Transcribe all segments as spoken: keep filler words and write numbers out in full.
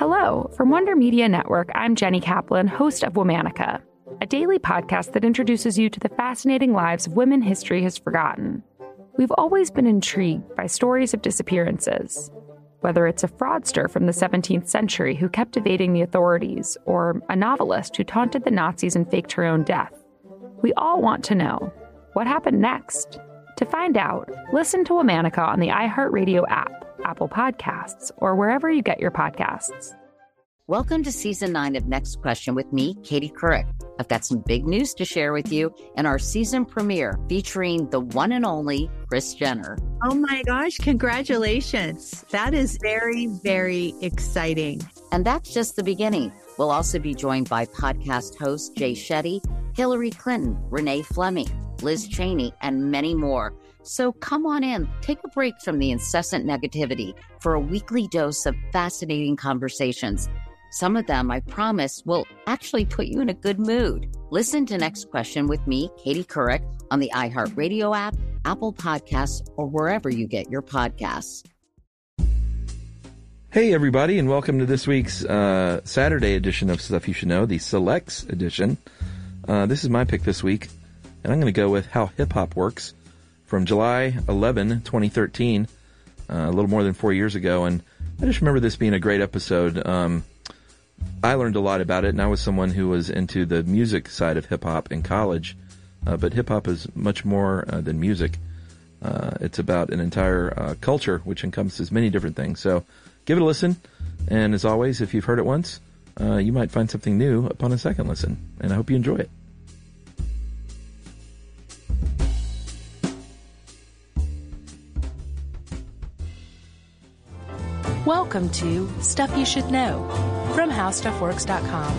Hello, from Wonder Media Network, I'm Jenny Kaplan, host of Womanica, a daily podcast that introduces you to the fascinating lives of women history has forgotten. We've always been intrigued by stories of disappearances, whether it's a fraudster from the seventeenth century who kept evading the authorities, or a novelist who taunted the Nazis and faked her own death. We all want to know, what happened next? To find out, listen to Womanica on the iHeartRadio app, Apple Podcasts, or wherever you get your podcasts. Welcome to Season nine of Next Question with me, Katie Couric. I've got some big news to share with you in our season premiere featuring the one and only Kris Jenner. Oh my gosh, congratulations. That is very, very exciting. And that's just the beginning. We'll also be joined by podcast host Jay Shetty, Hillary Clinton, Renee Fleming, Liz Cheney, and many more. So come on in, take a break from the incessant negativity for a weekly dose of fascinating conversations. Some of them, I promise, will actually put you in a good mood. Listen to Next Question with me, Katie Couric, on the iHeartRadio app, Apple Podcasts, or wherever you get your podcasts. Hey, everybody, and welcome to this week's uh, Saturday edition of Stuff You Should Know, the Selects edition. Uh, this is my pick this week, and I'm going to go with How Hip-Hop Works from July eleventh, twenty thirteen, uh, a little more than four years ago, and I just remember this being a great episode. Um, I learned a lot about it, and I was someone who was into the music side of hip-hop in college, uh, but hip-hop is much more uh, than music. Uh, it's about an entire uh, culture, which encompasses many different things, so give it a listen, and as always, if you've heard it once, uh, you might find something new upon a second listen, and I hope you enjoy it. Welcome to Stuff You Should Know from How Stuff Works dot com.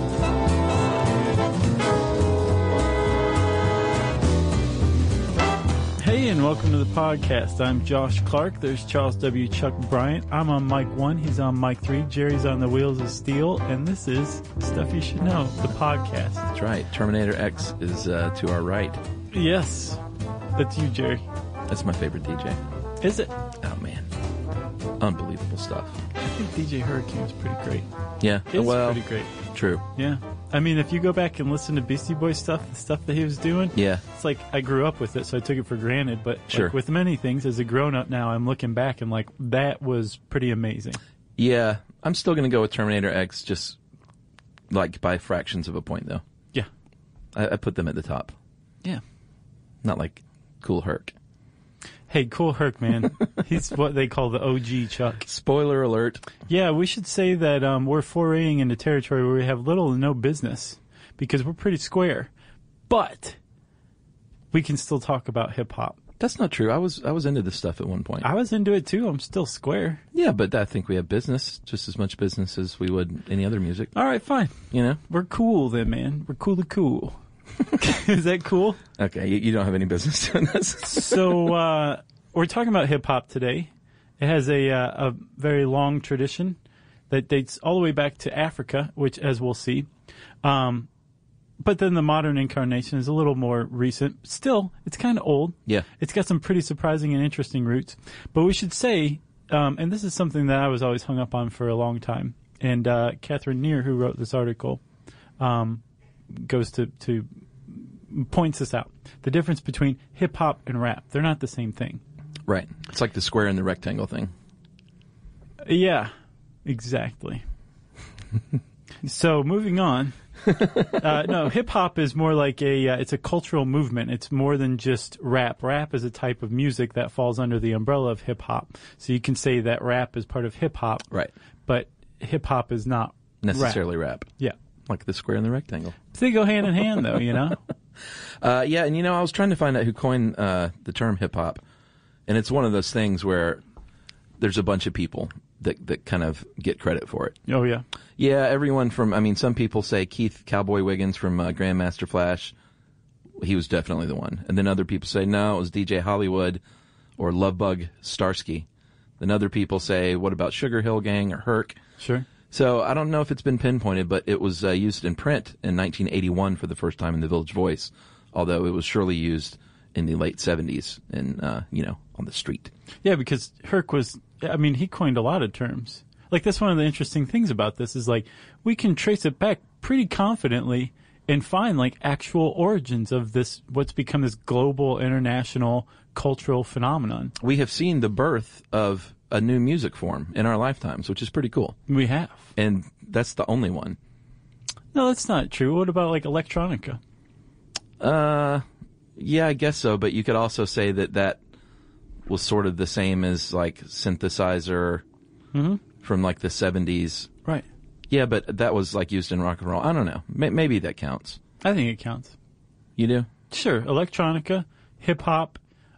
Hey, and welcome to the podcast. I'm Josh Clark. There's Charles W. Chuck Bryant. I'm on mic one. He's on mic three. Jerry's on the wheels of steel. And this is Stuff You Should Know, the podcast. That's right. Terminator X is uh, to our right. Yes. That's you, Jerry. That's my favorite D J. Is it? Oh, man. Unbelievable stuff. I think D J Hurricane's pretty great. Yeah. It's well, pretty great. True. Yeah. I mean, if you go back and listen to Beastie Boys stuff, the stuff that he was doing, yeah, it's like I grew up with it, so I took it for granted. But sure. Like with many things, as a grown-up now, I'm looking back and like, that was pretty amazing. Yeah. I'm still going to go with Terminator X, just like by fractions of a point, though. Yeah. I, I put them at the top. Yeah. Not like Cool Herc. Hey, Cool Herc, man. He's what they call the O G Chuck. Spoiler alert. Yeah, we should say that um, we're foraying into territory where we have little to no business because we're pretty square. But we can still talk about hip-hop. That's not true. I was I was into this stuff at one point. I was into it, too. I'm still square. Yeah, but I think we have business, just as much business as we would any other music. All right, fine. You know? We're cool then, man. We're cool to cool. Is that cool? Okay, you, you don't have any business doing this. So uh, we're talking about hip-hop today. It has a, uh, a very long tradition that dates all the way back to Africa, which, as we'll see. Um, but then the modern incarnation is a little more recent. Still, it's kind of old. Yeah. It's got some pretty surprising and interesting roots. But we should say, um, and this is something that I was always hung up on for a long time, and uh, Catherine Neer, who wrote this article, um, goes to, to points this out. The difference between hip-hop and rap. They're not the same thing. Right. It's like the square and the rectangle thing. Yeah, exactly. So moving on. uh, no, hip-hop is more like a, uh, it's a cultural movement. It's more than just rap. Rap is a type of music that falls under the umbrella of hip-hop. So you can say that rap is part of hip-hop. Right. But hip-hop is not necessarily rap. rap. Yeah. Like the square and the rectangle. They go hand in hand, though, you know? uh, yeah, and you know, I was trying to find out who coined uh, the term hip-hop. And it's one of those things where there's a bunch of people that, that kind of get credit for it. Oh, yeah. Yeah, everyone from, I mean, some people say Keith Cowboy Wiggins from uh, Grandmaster Flash. He was definitely the one. And then other people say, no, it was D J Hollywood or Lovebug Starsky. Then other people say, what about Sugar Hill Gang or Herc? Sure. So I don't know if it's been pinpointed, but it was uh, used in print in nineteen eighty-one for the first time in the Village Voice, although it was surely used in the late seventies and, uh, you know, on the street. Yeah, because Herc was, I mean, he coined a lot of terms. Like, that's one of the interesting things about this is, like, we can trace it back pretty confidently and find, like, actual origins of this, what's become this global, international, cultural phenomenon. We have seen the birth of a new music form in our lifetimes, which is pretty cool. We have. And that's the only one. No, that's not true. What about, like, electronica? Uh, yeah, I guess so. But you could also say that that was sort of the same as, like, synthesizer mm-hmm. from, like, the seventies. Right. Yeah, but that was, like, used in rock and roll. I don't know. Maybe that counts. I think it counts. You do? Sure. Electronica, hip-hop.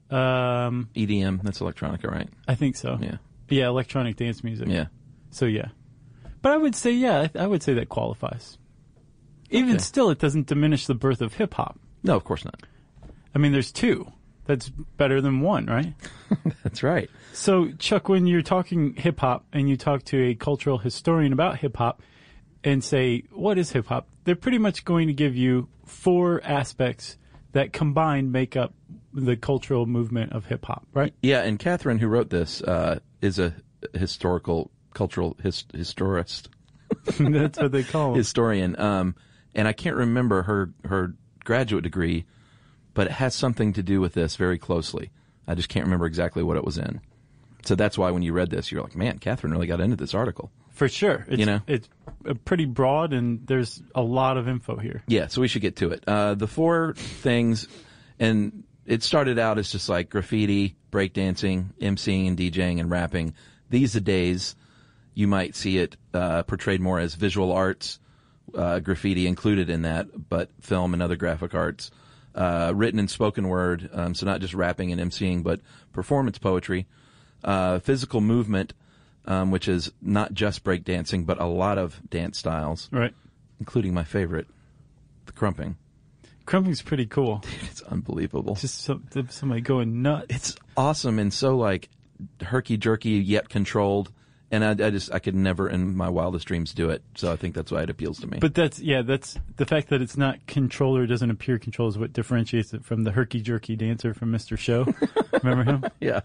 Um, E D M, that's electronica, right? I think so. Yeah. Yeah, electronic dance music. Yeah. So, yeah. But I would say, yeah, I, I would say that qualifies. Even Okay. still, it doesn't diminish the birth of hip-hop. No, of course not. I mean, there's two. That's better than one, right? That's right. So, Chuck, when you're talking hip-hop and you talk to a cultural historian about hip-hop and say, what is hip-hop? They're pretty much going to give you four aspects that combined make up the cultural movement of hip-hop, right? Yeah, and Catherine, who wrote this, uh, is a historical, cultural his, historist. That's what they call it. Historian. Um, and I can't remember her, her graduate degree, but it has something to do with this very closely. I just can't remember exactly what it was in. So that's why when you read this, you're like, man, Catherine really got into this article. For sure. It's, You know? it's uh, pretty broad, and there's a lot of info here. Yeah, so we should get to it. Uh, the four things, and it started out as just like graffiti, breakdancing, emceeing and DJing and rapping. These days, you might see it uh, portrayed more as visual arts, uh, graffiti included in that, but film and other graphic arts. Uh, written and spoken word, um, so not just rapping and emceeing, but performance poetry. Uh, physical movement, um, which is not just breakdancing, but a lot of dance styles. Right. Including my favorite, the crumping. Crumping's pretty cool. Dude, it's unbelievable. Just some, somebody going nuts. It's awesome and so, like, herky-jerky yet controlled. And I, I just, I could never in my wildest dreams do it. So I think that's why it appeals to me. But that's, yeah, that's the fact that it's not controlled or doesn't appear controlled is what differentiates it from the herky-jerky dancer from Mister Show. Remember him? Yeah.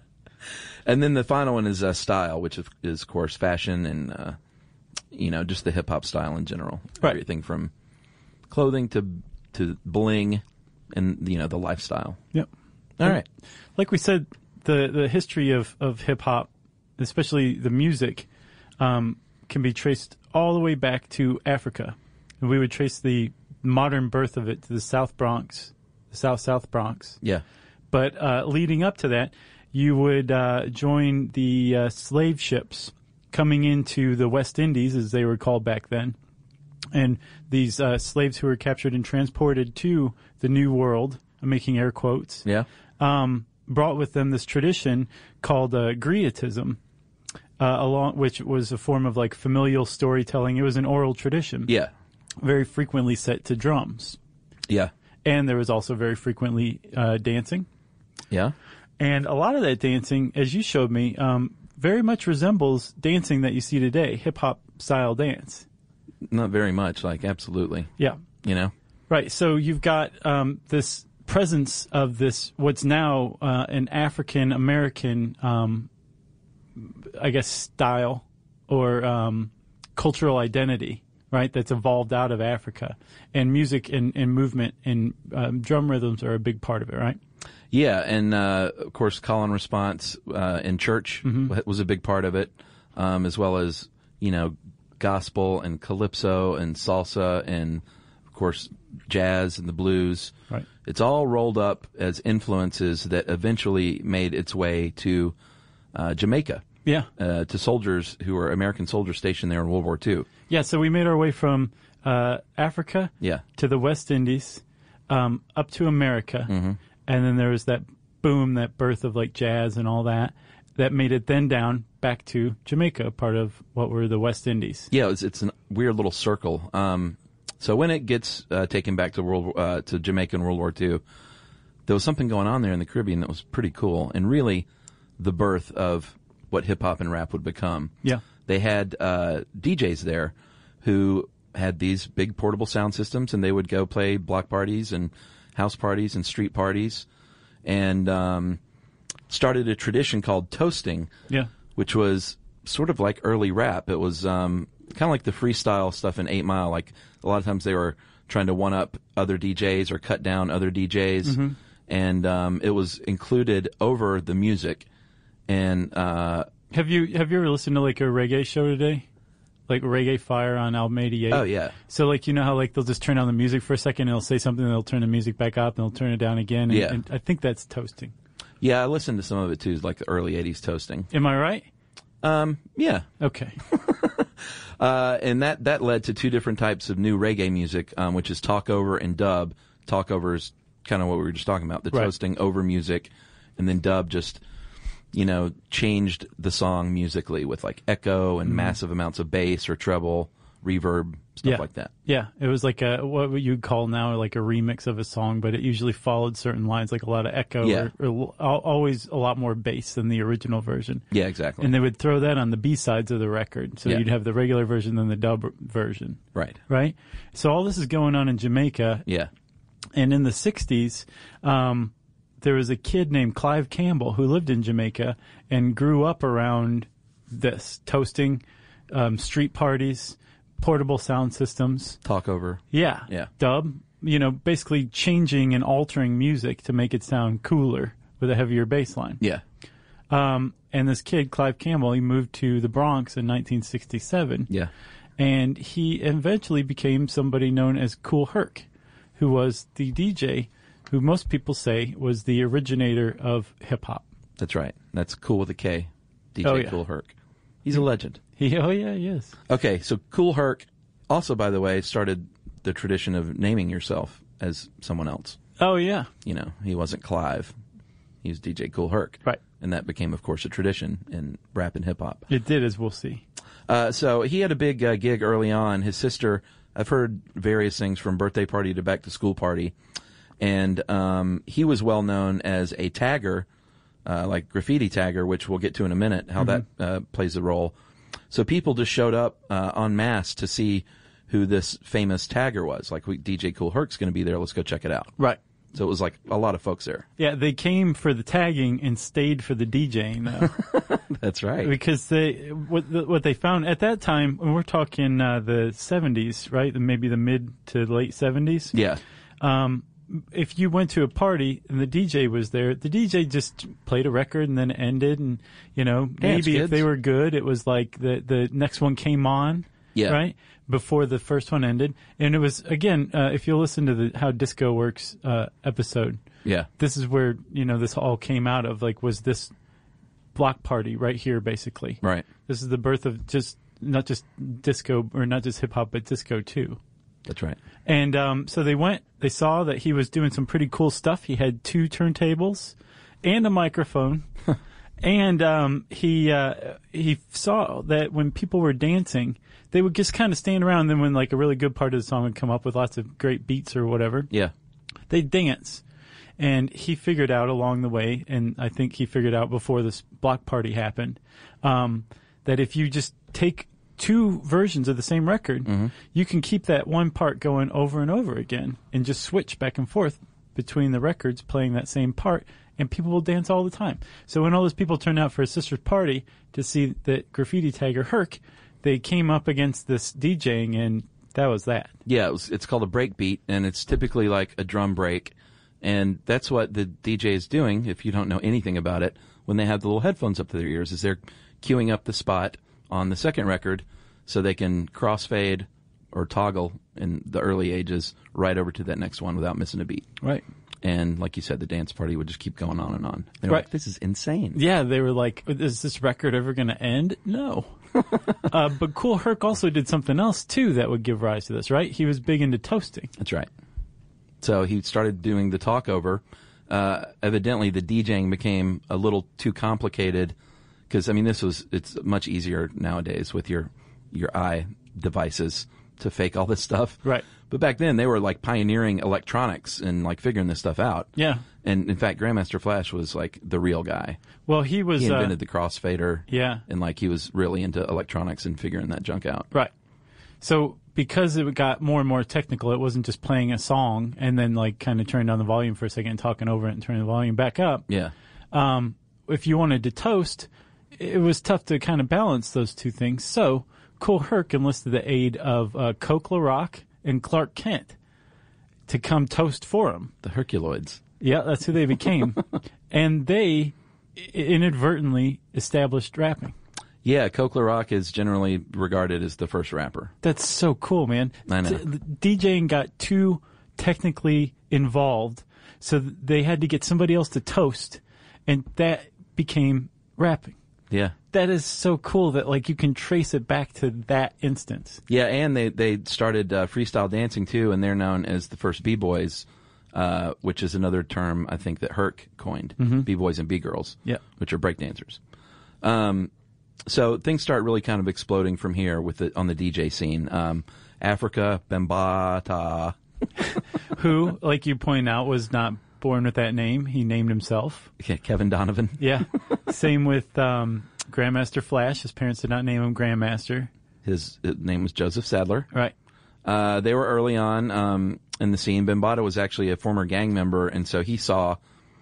And then the final one is uh, style, which is, is, of course, fashion and, uh, you know, just the hip-hop style in general. Right. Everything from clothing to to bling and, you know, the lifestyle. Yep. All and right. Like we said, the, the history of, of hip-hop, especially the music, um, can be traced all the way back to Africa. And we would trace the modern birth of it to the South Bronx, the South-South Bronx. Yeah. But uh, leading up to that, you would uh, join the uh, slave ships coming into the West Indies, as they were called back then. And these uh, slaves who were captured and transported to the New World, I'm making air quotes, Yeah. um, brought with them this tradition called uh, griotism, uh, along which was a form of like familial storytelling. It was an oral tradition, Yeah. very frequently set to drums. Yeah. And there was also very frequently uh, dancing. Yeah. And a lot of that dancing, as you showed me, um, very much resembles dancing that you see today, hip-hop style dance. Not very much, like, absolutely. Yeah. You know? Right. So you've got um, this presence of this, what's now uh, an African-American, um, I guess, style or um, cultural identity, right, that's evolved out of Africa. And music and, and movement and um, drum rhythms are a big part of it, right? Yeah, and uh, of course, call and response uh, in church Mm-hmm. was a big part of it, um, as well as, you know, gospel and calypso and salsa and, of course, jazz and the blues. Right. It's all rolled up as influences that eventually made its way to uh, Jamaica, Yeah. uh, to soldiers who were American soldiers stationed there in World War Two. Yeah, so we made our way from uh, Africa Yeah. to the West Indies, um, up to America, Mm-hmm. and then there was that boom, that birth of like jazz and all that, that made it then down back to Jamaica, part of what were the West Indies. Yeah, it's, it's a weird little circle. Um, so when it gets uh, taken back to World uh, to Jamaica in World War Two, there was something going on there in the Caribbean that was pretty cool, and really the birth of what hip hop and rap would become. Yeah. They had uh, D Js there who had these big portable sound systems, and they would go play block parties and house parties and street parties, and um, started a tradition called toasting, Yeah. which was sort of like early rap. It was um, kind of like the freestyle stuff in Eight Mile. Like a lot of times they were trying to one up other D Js or cut down other D Js, mm-hmm. and um, it was included over the music. And uh, have you have you ever listened to like a reggae show today? Like Reggae Fire on Album eighty-eight. Oh, yeah. So, like, you know how, like, they'll just turn on the music for a second, and they'll say something, and they'll turn the music back up, and they'll turn it down again. And, Yeah. and I think that's toasting. Yeah, I listened to some of it, too, like the early eighties toasting. Am I right? Um, yeah. Okay. uh, and that, that led to two different types of new reggae music, um, which is talkover and dub. Talkover is kind of what we were just talking about, the Right. toasting over music, and then dub just, you know, changed the song musically with, like, echo and mm-hmm. massive amounts of bass or treble, reverb, stuff yeah. like that. Yeah, it was like a what you'd call now like a remix of a song, but it usually followed certain lines, like a lot of echo Yeah. or, or always a lot more bass than the original version. Yeah, exactly. And they would throw that on the B-sides of the record. So Yeah. you'd have the regular version, then the dub version. Right. Right? So all this is going on in Jamaica. Yeah. And in the sixties, um, there was a kid named Clive Campbell who lived in Jamaica and grew up around this, toasting, um, street parties, portable sound systems. Talkover. Yeah. Yeah. Dub. You know, basically changing and altering music to make it sound cooler with a heavier bass line. Yeah. Um, and this kid, Clive Campbell, he moved to the Bronx in nineteen sixty-seven. Yeah. And he eventually became somebody known as Kool Herc, who was the D J who most people say was the originator of hip-hop. That's right. That's Cool with a K. D J Oh, yeah. Kool Herc. He's a legend. He, oh, yeah, he is. Okay, so Kool Herc also, by the way, started the tradition of naming yourself as someone else. Oh, yeah. You know, he wasn't Clive. He was D J Kool Herc. Right. And that became, of course, a tradition in rap and hip-hop. It did, as we'll see. Uh, so he had a big uh, gig early on. His sister, I've heard various things from birthday party to back-to-school party. And um, he was well known as a tagger, uh, like graffiti tagger, which we'll get to in a minute, how Mm-hmm. that uh, plays a role. So people just showed up uh, en masse to see who this famous tagger was. Like, we, D J Kool Herc's going to be there. Let's go check it out. Right. So it was like a lot of folks there. Yeah, they came for the tagging and stayed for the DJing, though. That's right. Because they what the, what they found at that time, when we're talking uh, the seventies, right? Maybe the mid to late seventies. Yeah. Um, if you went to a party and the D J was there, the D J just played a record and then ended. And, you know, Dance, maybe kids. if they were good, it was like the, the next one came on. Yeah. Right? Before the first one ended. And it was, again, uh, if you listen to the How Disco Works uh, episode, Yeah. this is where, you know, this all came out of. Like, was this block party right here, basically. Right. This is the birth of just, not just disco, or not just hip hop, but disco too. That's right. And um, so they went, they saw that he was doing some pretty cool stuff. He had two turntables and a microphone. And um, he uh, he saw that when people were dancing, they would just kind of stand around. And then when like a really good part of the song would come up with lots of great beats or whatever, Yeah. they'd dance. And he figured out along the way, and I think he figured out before this block party happened, um, that if you just take two versions of the same record, Mm-hmm. you can keep that one part going over and over again and just switch back and forth between the records playing that same part, and people will dance all the time. So when all those people turned out for his sister's party to see that graffiti tagger Herc, they came up against this DJing, and that was that. Yeah, it was, it's called a break beat, and it's typically like a drum break. And that's what the D J is doing, if you don't know anything about it, when they have the little headphones up to their ears, is they're queuing up the spot on the second record so they can crossfade or toggle in the early ages right over to that next one without missing a beat. Right. And like you said, the dance party would just keep going on and on. They were Right. like, this is insane. Yeah, they were like, is this record ever going to end? No. uh, but Kool Herc also did something else, too, that would give rise to this, right? He was big into toasting. That's right. So he started doing the talkover. Uh, evidently, the DJing became a little too complicated because, I mean, this was, it's much easier nowadays with your, your eye devices to fake all this stuff. Right. But back then, they were like pioneering electronics and like figuring this stuff out. Yeah. And in fact, Grandmaster Flash was like the real guy. Well, he was... He invented uh, the crossfader. Yeah. And like he was really into electronics and figuring that junk out. Right. So because it got more and more technical, it wasn't just playing a song and then like kind of turning down the volume for a second and talking over it and turning the volume back up. Yeah. Um, if you wanted to toast, it was tough to kind of balance those two things. So Kool Herc enlisted the aid of uh, Coke LaRock and Clark Kent to come toast for him. The Herculoids. Yeah, that's who they became. And they inadvertently established rapping. Yeah, Coke LaRock is generally regarded as the first rapper. That's so cool, man. I know. D- DJing got too technically involved, so they had to get somebody else to toast, and that became rapping. Yeah. That is so cool that like you can trace it back to that instance. Yeah, and they, they started uh, freestyle dancing too, and they're known as the first B-boys, uh, which is another term I think that Herc coined, mm-hmm. B-boys and B-girls, yeah. which are breakdancers. Um, so things start really kind of exploding from here with the, on the D J scene. Um, Africa Bambaataa. Who, like you point out, was not born with that name. He named himself. Yeah, Kevin Donovan. Yeah. Same with um, Grandmaster Flash. His parents did not name him Grandmaster. His, his name was Joseph Sadler. Right. Uh, they were early on um, in the scene. Bambaataa was actually a former gang member, and so he saw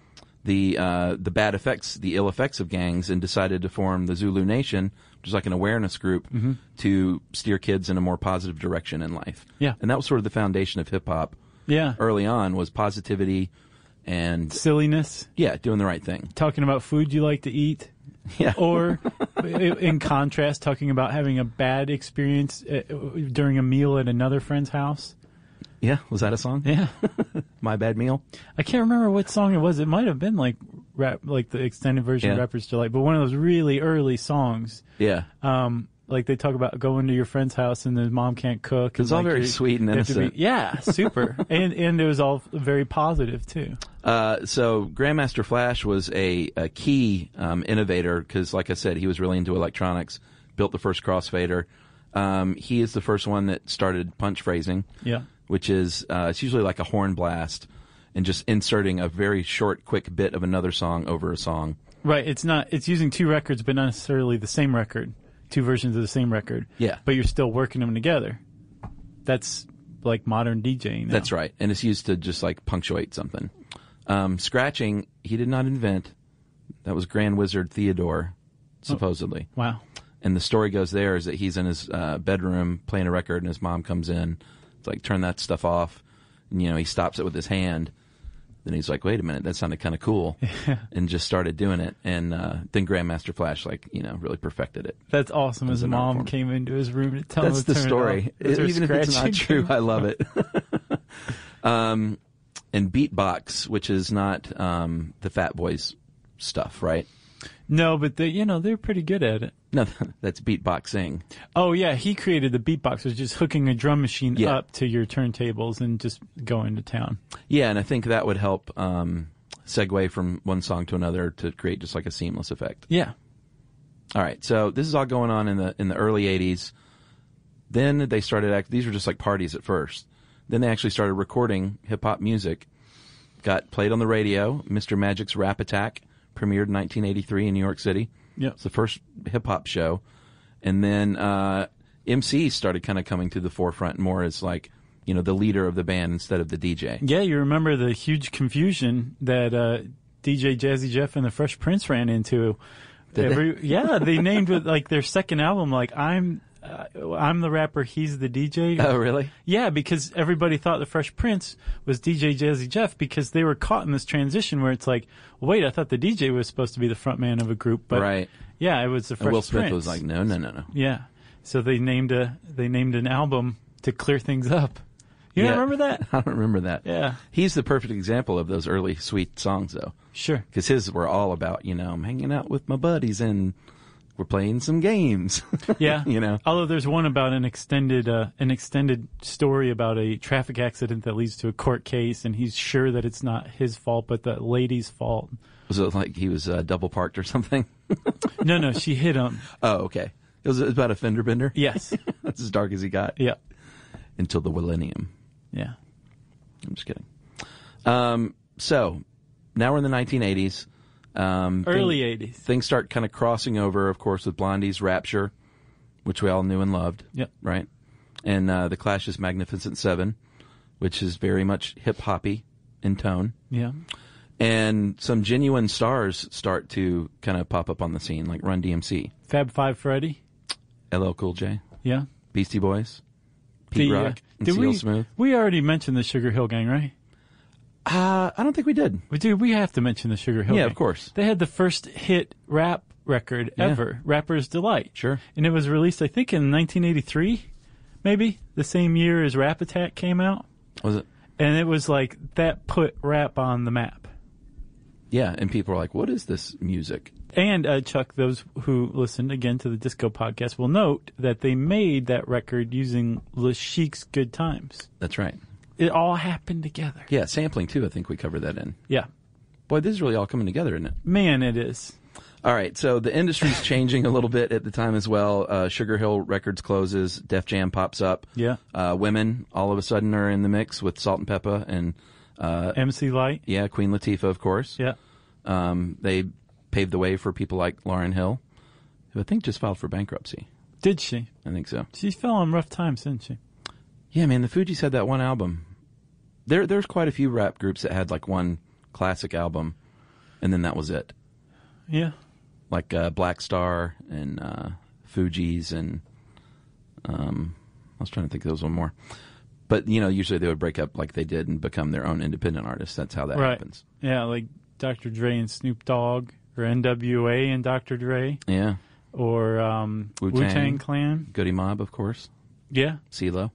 the uh, the bad effects, the ill effects of gangs, and decided to form the Zulu Nation, which is like an awareness group mm-hmm. to steer kids in a more positive direction in life. Yeah. And that was sort of the foundation of hip-hop Yeah. early on, was positivity and, Silliness. yeah, doing the right thing. Talking about food you like to eat. Yeah. Or, in contrast, talking about having a bad experience uh, during a meal at another friend's house. Yeah, was that a song? Yeah. My Bad Meal? I can't remember what song it was. It might have been like rap, like the extended version Yeah. of Rapper's Delight, but one of those really early songs. Yeah. Um, like they talk about going to your friend's house and his mom can't cook. It's and all like very you- sweet and you have to be- innocent. yeah, super. and and it was all very positive too. Uh, so Grandmaster Flash was a, a key um, innovator because, like I said, he was really into electronics, built the first crossfader. Um, he is the first one that started punch phrasing, Yeah. which is uh, it's usually like a horn blast and just inserting a very short, quick bit of another song over a song. Right. It's not. It's using two records, but not necessarily the same record. Two versions of the same record. Yeah. But you're still working them together. That's like modern DJing now. That's right. And it's used to just like punctuate something. Um, scratching, he did not invent. That was Grand Wizard Theodore, supposedly. Oh, wow. And the story goes there is that he's in his uh, bedroom playing a record, and his mom comes in. It's like, turn that stuff off. And, you know, he stops it with his hand. Then he's like, wait a minute, that sounded kind of cool. And just started doing it. And uh, then Grandmaster Flash, like, you know, really perfected it. That's awesome. As His an art mom form. came into his room to tell That's him to the turn story. it off. That's her Even if it's not scratching. true, I love it. um, and beatbox, which is not um, the Fat Boys stuff, right? No, but they, you know, they're pretty good at it. No, that's beatboxing. Oh yeah, he created the beatbox, was just hooking a drum machine Yeah. up to your turntables and just going to town. Yeah, and I think that would help um, segue from one song to another to create just like a seamless effect. Yeah. All right, so this is all going on in the in the early eighties. Then they started act. These were just like parties at first. Then they actually started recording hip hop music. Got played on the radio. Mister Magic's Rap Attack premiered in nineteen eighty-three in New York City. Yep. It's the first hip hop show, and then uh, M Cs started kind of coming to the forefront more as like, you know, the leader of the band instead of the D J. Yeah, you remember the huge confusion that uh, D J Jazzy Jeff and the Fresh Prince ran into. Did Every, yeah, they named it like their second album. Like I'm, uh, I'm the rapper, he's the D J. Oh, really? Yeah, because everybody thought the Fresh Prince was D J Jazzy Jeff because they were caught in this transition where it's like, well, wait, I thought the D J was supposed to be the front man of a group, but Right. yeah, it was the Fresh And Will Smith Prince. was like, no, no, no, no. Yeah, so they named a they named an album to clear things up. You Yeah. don't remember that? I don't remember that. Yeah, He's the perfect example of those early sweet songs, though. sure. Because his were all about, you know, I'm hanging out with my buddies and we're playing some games. Yeah, You know? Although there's one about an extended uh, an extended story about a traffic accident that leads to a court case, and he's sure that it's not his fault, but the lady's fault. Was it like he was uh, double parked or something? No, no, she hit him. Oh, okay. It was about a fender bender? Yes. That's as dark as he got. Yeah. Until the millennium. Yeah. I'm just kidding. Um, so, now we're in the nineteen eighties. Um, Early thing- eighties. Things start kind of crossing over, of course, with Blondie's Rapture, which we all knew and loved. Yep. Right? And uh, the Clash's Magnificent Seven, which is very much hip-hoppy in tone. Yeah. And some genuine stars start to kind of pop up on the scene, like Run D M C. Fab Five Freddy. L L Cool J. Yeah. Beastie Boys. Pete The, uh, Rock. And did Seal we, Smooth. we already mentioned the Sugar Hill Gang, right? Uh, I don't think we did. We do. We have to mention the Sugar Hill Yeah, Gang. of course. They had the first hit rap record Yeah. ever, Rapper's Delight. Sure. And it was released, I think, in nineteen eighty-three, maybe, the same year as Rap Attack came out. Was it? And it was like, that put rap on the map. Yeah, and people were like, what is this music? And, uh, Chuck, those who listened again to the Disco podcast will note that they made that record using Le Chic's Good Times. That's right. It all happened together. Yeah, sampling too. I think we covered that in. Yeah. Boy, this is really all coming together, isn't it? Man, it is. All right, so the industry's changing a little bit at the time as well. Uh, Sugar Hill Records closes. Def Jam pops up. Yeah. Uh, women all of a sudden are in the mix with Salt and Peppa and uh, M C Light. yeah, Queen Latifah, of course. Yeah. Um, they paved the way for people like Lauryn Hill, who I think just filed for bankruptcy. Did she? I think so. She fell on rough times, didn't she? Yeah, man, the Fugees had that one album. There, there's quite a few rap groups that had like one classic album, and then that was it. Yeah. Like uh, Black Star and uh, Fugees and um, I was trying to think there was one more. But, you know, usually they would break up like they did and become their own independent artists. That's how that Right. happens. Yeah, like Doctor Dre and Snoop Dogg, or N W A and Doctor Dre, Yeah. or um, Wu-Tang. Wu-Tang Clan. Goody Mob, of course. Yeah. CeeLo.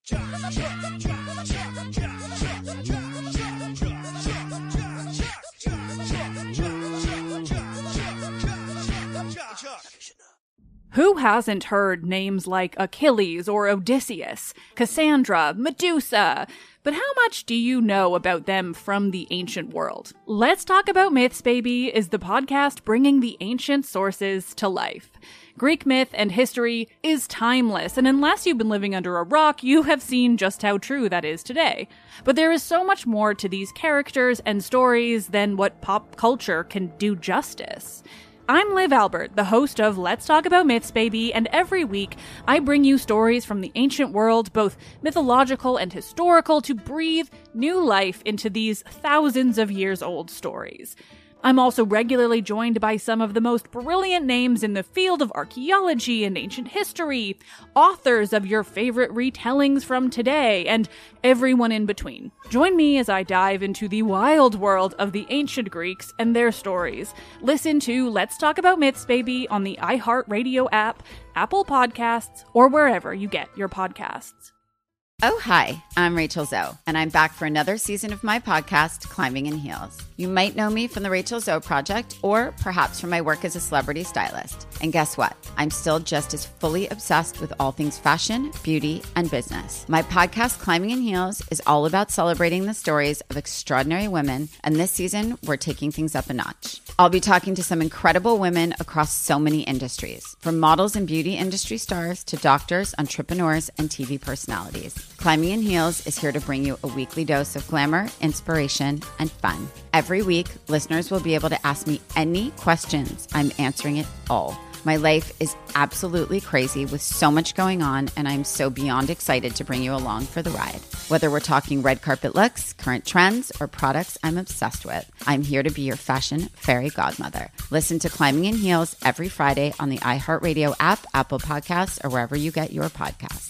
Who hasn't heard names like Achilles or Odysseus, Cassandra, Medusa? But how much do you know about them from the ancient world? Let's Talk About Myths, Baby is the podcast bringing the ancient sources to life. Greek myth and history is timeless, and unless you've been living under a rock, you have seen just how true that is today. But there is so much more to these characters and stories than what pop culture can do justice. I'm Liv Albert, the host of Let's Talk About Myths, Baby, and every week I bring you stories from the ancient world, both mythological and historical, to breathe new life into these thousands of years old stories. I'm also regularly joined by some of the most brilliant names in the field of archaeology and ancient history, authors of your favorite retellings from today, and everyone in between. Join me as I dive into the wild world of the ancient Greeks and their stories. Listen to Let's Talk About Myths, Baby on the iHeartRadio app, Apple Podcasts, or wherever you get your podcasts. Oh, hi, I'm Rachel Zoe, and I'm back for another season of my podcast, Climbing in Heels. You might know me from the Rachel Zoe Project, or perhaps from my work as a celebrity stylist. And guess what? I'm still just as fully obsessed with all things fashion, beauty, and business. My podcast, Climbing in Heels, is all about celebrating the stories of extraordinary women, and this season, we're taking things up a notch. I'll be talking to some incredible women across so many industries, from models and beauty industry stars to doctors, entrepreneurs, and T V personalities. Climbing in Heels is here to bring you a weekly dose of glamour, inspiration, and fun. Every week, listeners will be able to ask me any questions. I'm answering it all. My life is absolutely crazy with so much going on, and I'm so beyond excited to bring you along for the ride. Whether we're talking red carpet looks, current trends, or products I'm obsessed with, I'm here to be your fashion fairy godmother. Listen to Climbing in Heels every Friday on the iHeartRadio app, Apple Podcasts, or wherever you get your podcasts.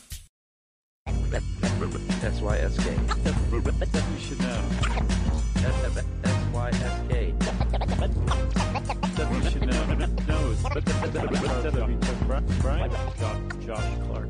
S Y S K. You should know. S Y S K. You should know. Knows. Brian. Josh Clark.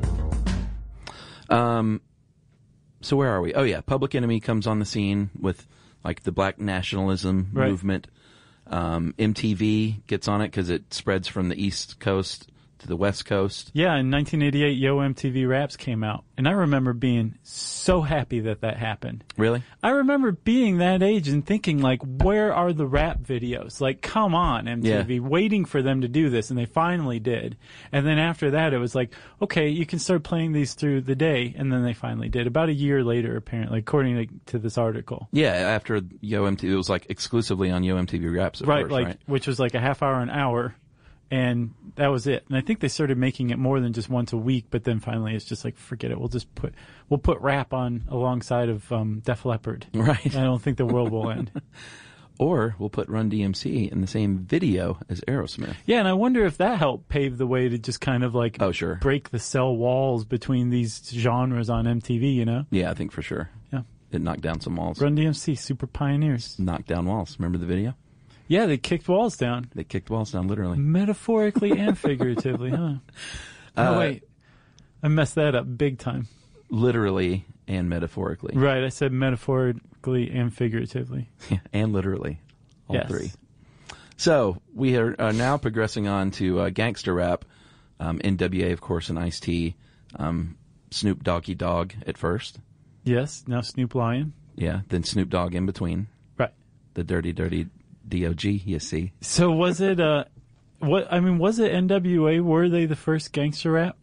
Um, so where are we? Oh yeah, Public Enemy comes on the scene with like the black nationalism Right. movement. Um, M T V gets on it because it spreads from the East Coast to the West Coast. Yeah, in nineteen eighty-eight, Yo M T V Raps came out, and I remember being so happy that that happened. Really? I remember being that age and thinking, like, where are the rap videos? Like, come on, M T V, Yeah. waiting for them to do this, and they finally did. And then after that, it was like, okay, you can start playing these through the day, and then they finally did. About a year later, apparently, according to, to this article. Yeah, after Yo M T V, it was like exclusively on Yo M T V Raps, of Right, course, like, right? which was like a half hour, an hour. And that was it. And I think they started making it more than just once a week, but then finally it's just like, forget it. We'll just put, we'll put rap on alongside of um, Def Leppard. Right. I don't think the world will end. Or we'll put Run D M C in the same video as Aerosmith. Yeah, and I wonder if that helped pave the way to just kind of like oh, sure. break the cell walls between these genres on M T V, you know? Yeah, I think for sure. Yeah. It knocked down some walls. Run D M C, super pioneers. Knocked down walls. Remember the video? Yeah, they kicked walls down. They kicked walls down, literally. Metaphorically and figuratively, huh? Oh, Uh, wait. I messed that up big time. Literally and metaphorically. Right, I said metaphorically and figuratively. And literally. All yes. three. So, we are uh, now progressing on to uh, gangster rap. Um, N W A, of course, and Ice-T. Um, Snoop Doggy Dogg at first. Yes, now Snoop Lion. Yeah, then Snoop Dogg in between. Right. The dirty, dirty D O G, you see. So was it, uh, what, I mean, was it N W A? Were they the first gangster rap?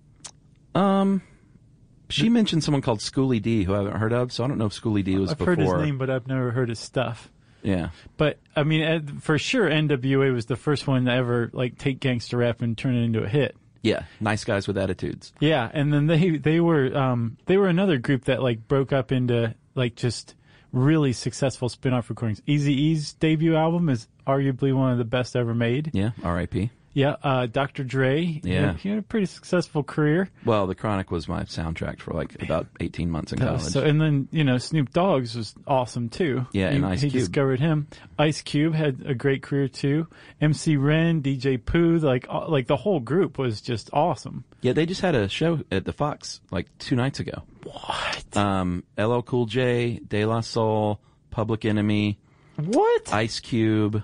Um, she mentioned someone called Schoolie D, who I haven't heard of, so I don't know if Schoolie D was I've before. heard his name, but I've never heard his stuff. Yeah. But, I mean, uh, for sure, N W A was the first one to ever, like, take gangster rap and turn it into a hit. Yeah, nice guys with attitudes. Yeah, and then they they were um they were another group that like broke up into like just really successful spin-off recordings. Eazy-E's debut album is arguably one of the best ever made. Yeah, R I P Yeah, uh, Doctor Dre. Yeah. He had, he had a pretty successful career. Well, The Chronic was my soundtrack for like about eighteen months in college. So, and then, you know, Snoop Dogg's was awesome too. Yeah, he, and Ice he Cube. discovered him. Ice Cube had a great career too. M C Ren, D J Pooh, like, uh, like the whole group was just awesome. Yeah, they just had a show at the Fox like two nights ago. What? Um, L L Cool J, De La Soul, Public Enemy, What? Ice Cube,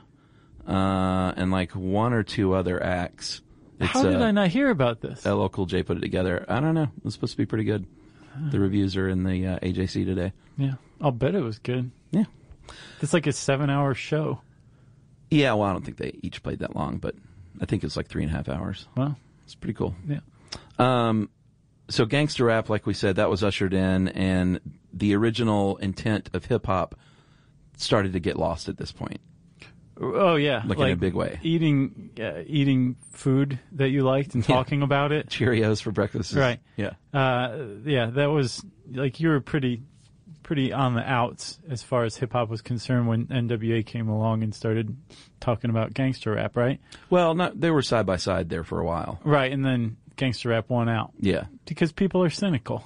uh, and like one or two other acts. It's, How did uh, I not hear about this? L L Cool J put it together. I don't know. It was supposed to be pretty good. The reviews are in the uh, A J C today. Yeah, I'll bet it was good. Yeah. It's like a seven-hour show. Yeah, well, I don't think they each played that long, but I think it's like three and a half hours. Wow. It's pretty cool. Yeah. Um, so gangster rap, like we said, that was ushered in, and the original intent of hip-hop started to get lost at this point. Oh yeah, Like, like in a big way. Eating, uh, eating food that you liked and Yeah. talking about it. Cheerios for breakfast. is- Right. Yeah. Uh, yeah, that was like you were pretty, pretty on the outs as far as hip hop was concerned when N W A came along and started talking about gangster rap, right? Well, not, they were side by side there for a while. Right, and then gangster rap won out Yeah. because people are cynical.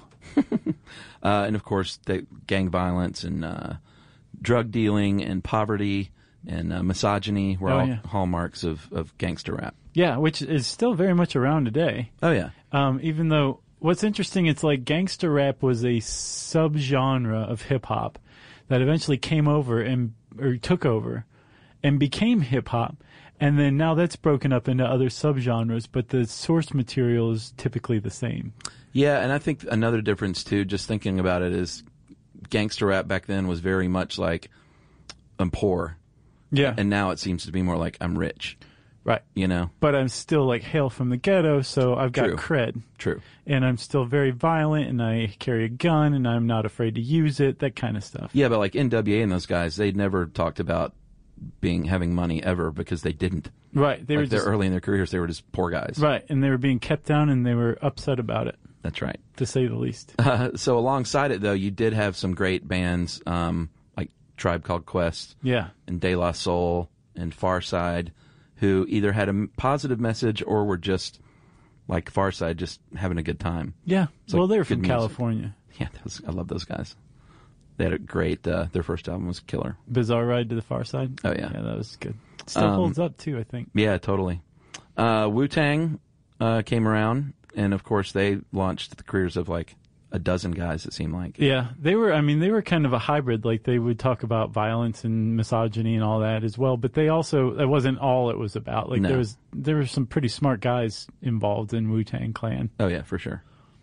Uh, and of course, the gang violence and uh, drug dealing and poverty and uh, misogyny were Oh, all yeah. hallmarks of, of gangster rap. Yeah, which is still very much around today. Oh, yeah. Um, even though what's interesting, it's like gangster rap was a subgenre of hip hop that eventually came over and or took over and became hip hop, and then now that's broken up into other subgenres, but the source material is typically the same. Yeah, and I think another difference, too, just thinking about it, is gangster rap back then was very much like, I'm poor. Yeah, And now it seems to be more like, I'm rich. right. You know? But I'm still like hail from the ghetto, so I've got True. cred. True. And I'm still very violent, and I carry a gun, and I'm not afraid to use it, that kind of stuff. Yeah, but like N W A and those guys, they'd never talked about being having money ever because they didn't. Right. They like were they're just early in their careers, they were just poor guys. right, and they were being kept down, and they were upset about it, That's right. to say the least. Uh, so alongside it, though, you did have some great bands um, like Tribe Called Quest Yeah. and De La Soul and Farside, who either had a m- positive message or were just like Farside, just having a good time. Yeah. It's Well, like they're good from music. California. Yeah, that was, I love those guys. They had a great. Uh, their first album was killer. Bizarre Ride to the Far Side. Oh, yeah. Yeah, that was good. Still Um, holds up, too, I think. Yeah, totally. Uh, Wu-Tang uh, came around, and of course they launched the careers of like a dozen guys, it seemed like. Yeah. They were, I mean, they were kind of a hybrid. Like, they would talk about violence and misogyny and all that as well. But they also, that wasn't all it was about. Like, No. there was, there were some pretty smart guys involved in Wu-Tang Clan. Oh, yeah, for sure.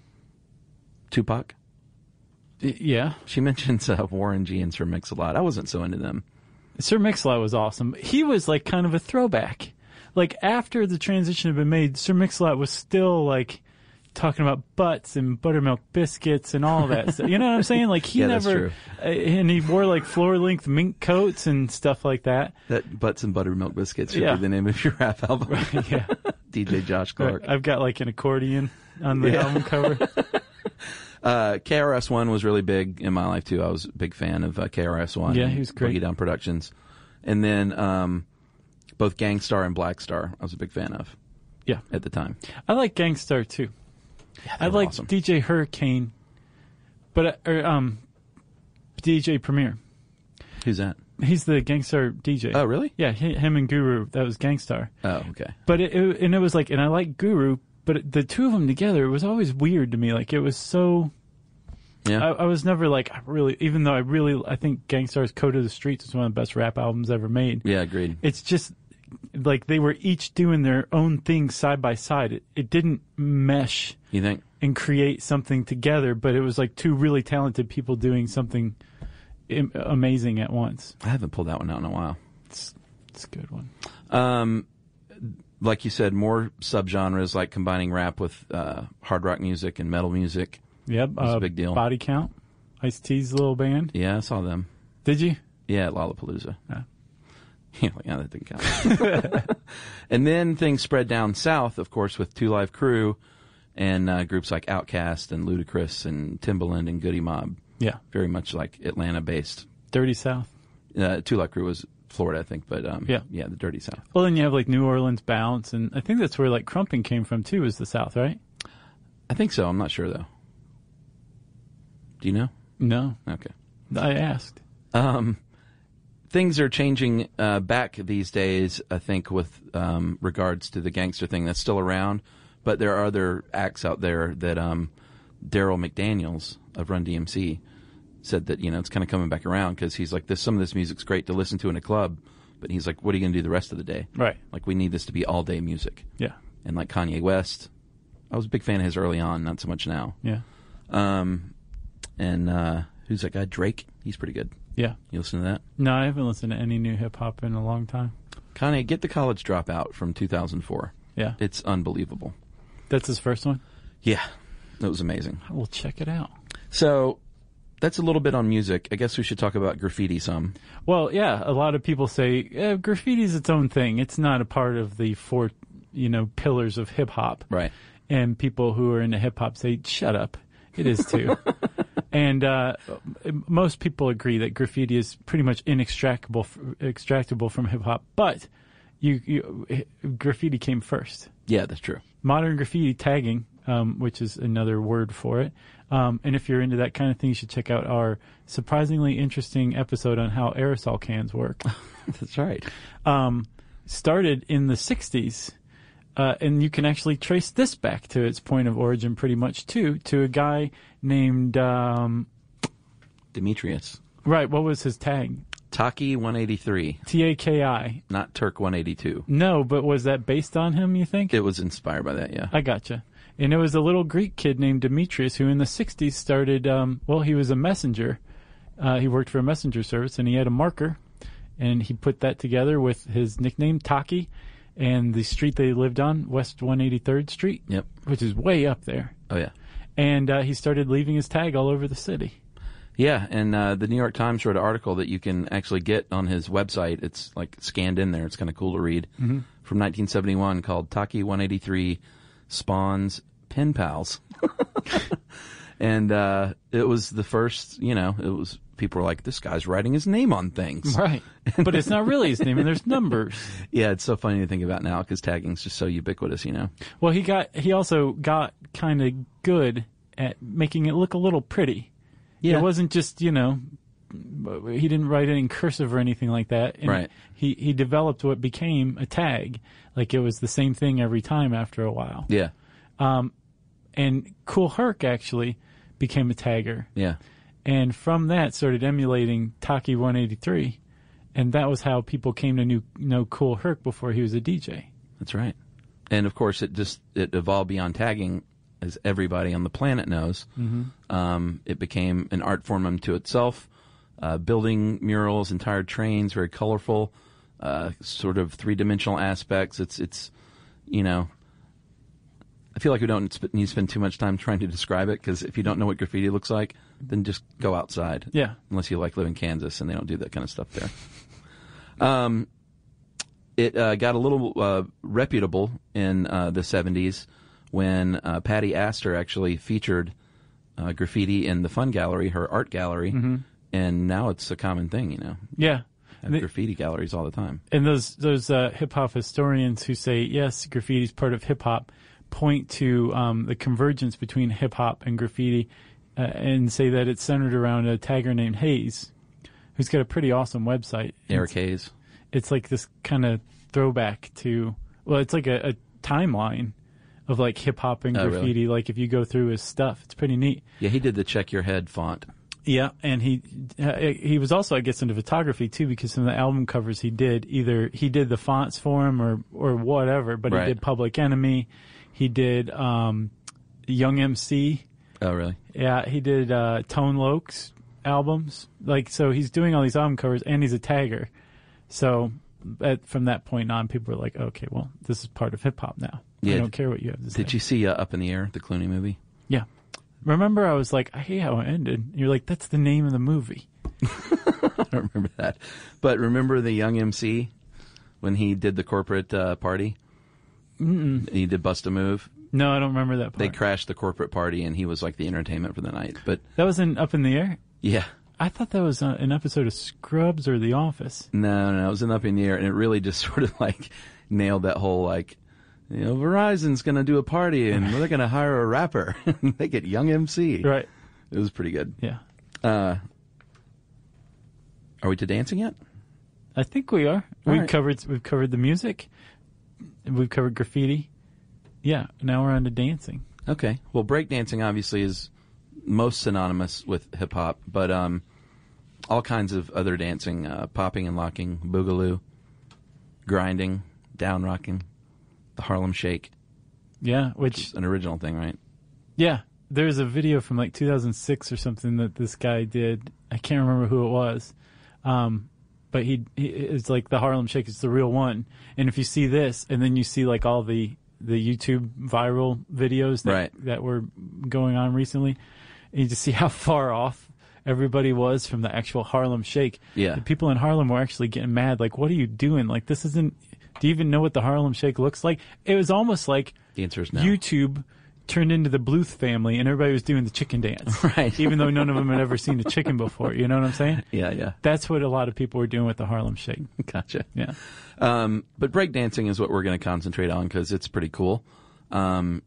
Tupac? Y- Yeah. She mentions uh, Warren G and Sir Mix-a-Lot. I wasn't so into them. Sir Mix-a-Lot was awesome. He was like kind of a throwback. Like after the transition had been made, Sir Mix-a-Lot was still like talking about butts and buttermilk biscuits and all that stuff. You know what I'm saying? Like he Yeah, that's never, true. uh, and he wore like floor-length mink coats and stuff like that. That Butts and Buttermilk Biscuits should Yeah. be the name of your rap album. Yeah, D J Josh Clark. I've got like an accordion on the Yeah. album cover. Uh, K R S One was really big in my life too. I was a big fan of uh, K R S One. Yeah, he was great. Boogie Down Productions. And then um, both Gang Starr and Black Star, I was a big fan of. Yeah, at the time. I like Gang Starr too. Yeah, I like awesome. D J Hurricane, but or, um, D J Premier. Who's that? He's the Gang Starr D J. Oh, really? Yeah, he, him and Guru. That was Gang Starr. Oh, okay. But it, it and it was like, and I like Guru, but it, the two of them together, it was always weird to me. Like it was so. Yeah. I, I was never like I really, even though I really, I think Gang Starr's "Code of the Streets" is one of the best rap albums ever made. Yeah, agreed. It's just like they were each doing their own thing side by side. It, it didn't mesh. You think? And create something together, but it was like two really talented people doing something im- amazing at once. I haven't pulled that one out in a while. It's, it's a good one. Um, like you said, more subgenres, like combining rap with uh, hard rock music and metal music. Yep, was uh, a big deal. Body Count, Ice-T's little band. Yeah, I saw them. Did you? Yeah, at Lollapalooza. Yeah. Yeah, yeah, that didn't count. And then things spread down south, of course, with Two Live Crew and uh, groups like Outkast and Ludacris and Timbaland and Goody Mob. Yeah. Very much like Atlanta-based. Dirty South. Uh, Two Live Crew was Florida, I think, but um, yeah. yeah, the Dirty South. Well, then you have like New Orleans Bounce, and I think that's where like Crumping came from too, is the South, right? I think so. I'm not sure, though. Do you know? No. Okay. I asked. Um, things are changing uh, back these days, I think, with um, regards to the gangster thing that's still around. But there are other acts out there that um, Daryl McDaniels of Run D M C said that, you know, it's kind of coming back around because he's like, this, some of this music's great to listen to in a club, but he's like, what are you going to do the rest of the day? Right. Like, we need this to be all-day music. Yeah. And like Kanye West, I was a big fan of his early on, not so much now. Yeah. Um, and uh, who's that guy? Drake? He's pretty good. Yeah. You listen to that? No, I haven't listened to any new hip-hop in a long time. Kanye, get the College Dropout from two thousand four. Yeah. It's unbelievable. That's his first one? Yeah. That was amazing. I will check it out. So, that's a little bit on music. I guess we should talk about graffiti some. Well, yeah, a lot of people say eh, graffiti is its own thing. It's not a part of the four, you know, pillars of hip-hop. Right. And people who are into hip-hop say, shut up. It is too. And uh, most people agree that graffiti is pretty much inextractable, extractable from hip-hop. But you, you, graffiti came first. Yeah, that's true. Modern graffiti tagging, um, which is another word for it. Um, and if you're into that kind of thing, you should check out our surprisingly interesting episode on how aerosol cans work. That's right. Um, started in the sixties. Uh, and you can actually trace this back to its point of origin pretty much, too, to a guy named... Um, Demetrius. Right, what was his tag? Taki one eighty-three. T A K I. Not Turk one eighty-two. No, but was that based on him, you think? It was inspired by that, yeah. I gotcha. And it was a little Greek kid named Demetrius who in the sixties started... Um, well, he was a messenger. Uh, he worked for a messenger service, and he had a marker, and he put that together with his nickname, Taki, and the street they lived on, West one eighty-third Street. Yep. Which is way up there. Oh, yeah. And uh, he started leaving his tag all over the city. Yeah, and uh, the New York Times wrote an article that you can actually get on his website. It's like scanned in there. It's kind of cool to read. Mm-hmm. From nineteen seventy-one called Taki one eighty-three Spawns Pen Pals. And uh, it was the first, you know, it was, people were like, this guy's writing his name on things. Right. But it's not really his name, and there's numbers. Yeah, it's so funny to think about now because tagging's just so ubiquitous, you know. Well, he got, he also got kind of good at making it look a little pretty. Yeah. It wasn't just, you know, he didn't write it in cursive or anything like that. And right. He, he developed what became a tag. Like it was the same thing every time after a while. Yeah. Um, and Kool Herc actually became a tagger. Yeah. And from that started emulating Taki one eighty-three. And that was how people came to knew, know Kool Herc before he was a D J. That's right. And of course it just, it evolved beyond tagging, as everybody on the planet knows. Mm-hmm. Um, it became an art form unto itself, uh, building murals, entire trains, very colorful, uh, sort of three-dimensional aspects. It's, it's, you know, I feel like we don't sp- need to spend too much time trying to describe it, because if you don't know what graffiti looks like, then just go outside. Yeah. Unless you like live in Kansas and they don't do that kind of stuff there. um, it uh, got a little uh, reputable in uh, the seventies when uh, Patty Astor actually featured uh, graffiti in the Fun Gallery, her art gallery, mm-hmm. and now it's a common thing, you know. Yeah. at The- graffiti galleries all the time. And those those uh, hip hop historians who say yes, graffiti is part of hip hop, point to um, the convergence between hip hop and graffiti, uh, and say that it's centered around a tagger named Hayes, who's got a pretty awesome website. Eric It's, Hayes. it's like this kind of throwback to, well, it's like a, a timeline of like hip hop and Oh, really? graffiti. Like if you go through his stuff, it's pretty neat. Yeah, he did the Check Your Head font. Yeah, and he uh, he was also, I guess, into photography too, because some of the album covers he did, either he did the fonts for him or or whatever, but Right. he did Public Enemy, he did um, Young M C, Oh, really? yeah, he did uh, Tone Loc's albums, like so he's doing all these album covers, and he's a tagger, so at, from that point on, people were like, okay, well, this is part of hip hop now. Yeah. I don't care what you have to say. Did you see uh, Up in the Air, the Clooney movie? Yeah. Remember, I was like, I hate how it ended. You're like, that's the name of the movie. I don't remember that. But remember the Young M C when he did the corporate uh, party? Mm-mm. He did Bust a Move. No, I don't remember that part. They crashed the corporate party, and he was like the entertainment for the night. But That was in Up in the Air? yeah, I thought that was uh, an episode of Scrubs or The Office. no, no, no, it was in Up in the Air, and it really just sort of like nailed that whole like, you know, Verizon's going to do a party, and they're going to hire a rapper. They get Young M C. Right. It was pretty good. Yeah. Uh, are we to dancing yet? I think we are. All We've right. covered we've covered the music. We've covered graffiti. Yeah, now we're on to dancing. Okay. Well, breakdancing obviously is most synonymous with hip hop, but um, all kinds of other dancing, uh, popping and locking, boogaloo, grinding, down rocking, the Harlem Shake. Yeah, Which which is an original thing, right? yeah, there's a video from like two thousand six or something that this guy did. I can't remember who it was. Um But he, he, it's like the Harlem Shake is the real one. And if you see this, and then you see like all the, the YouTube viral videos that, Right. that were going on recently, and you just see how far off everybody was from the actual Harlem Shake. Yeah. The people in Harlem were actually getting mad. Like, what are you doing? Like, this isn't, do you even know what the Harlem Shake looks like? It was almost like The answer is no. YouTube turned into the Bluth family, and everybody was doing the chicken dance. Right. Even though none of them had ever seen a chicken before. You know what I'm saying? Yeah, yeah. That's what a lot of people were doing with the Harlem Shake. Gotcha. Yeah. Um, but breakdancing is what we're going to concentrate on because it's pretty cool. Um,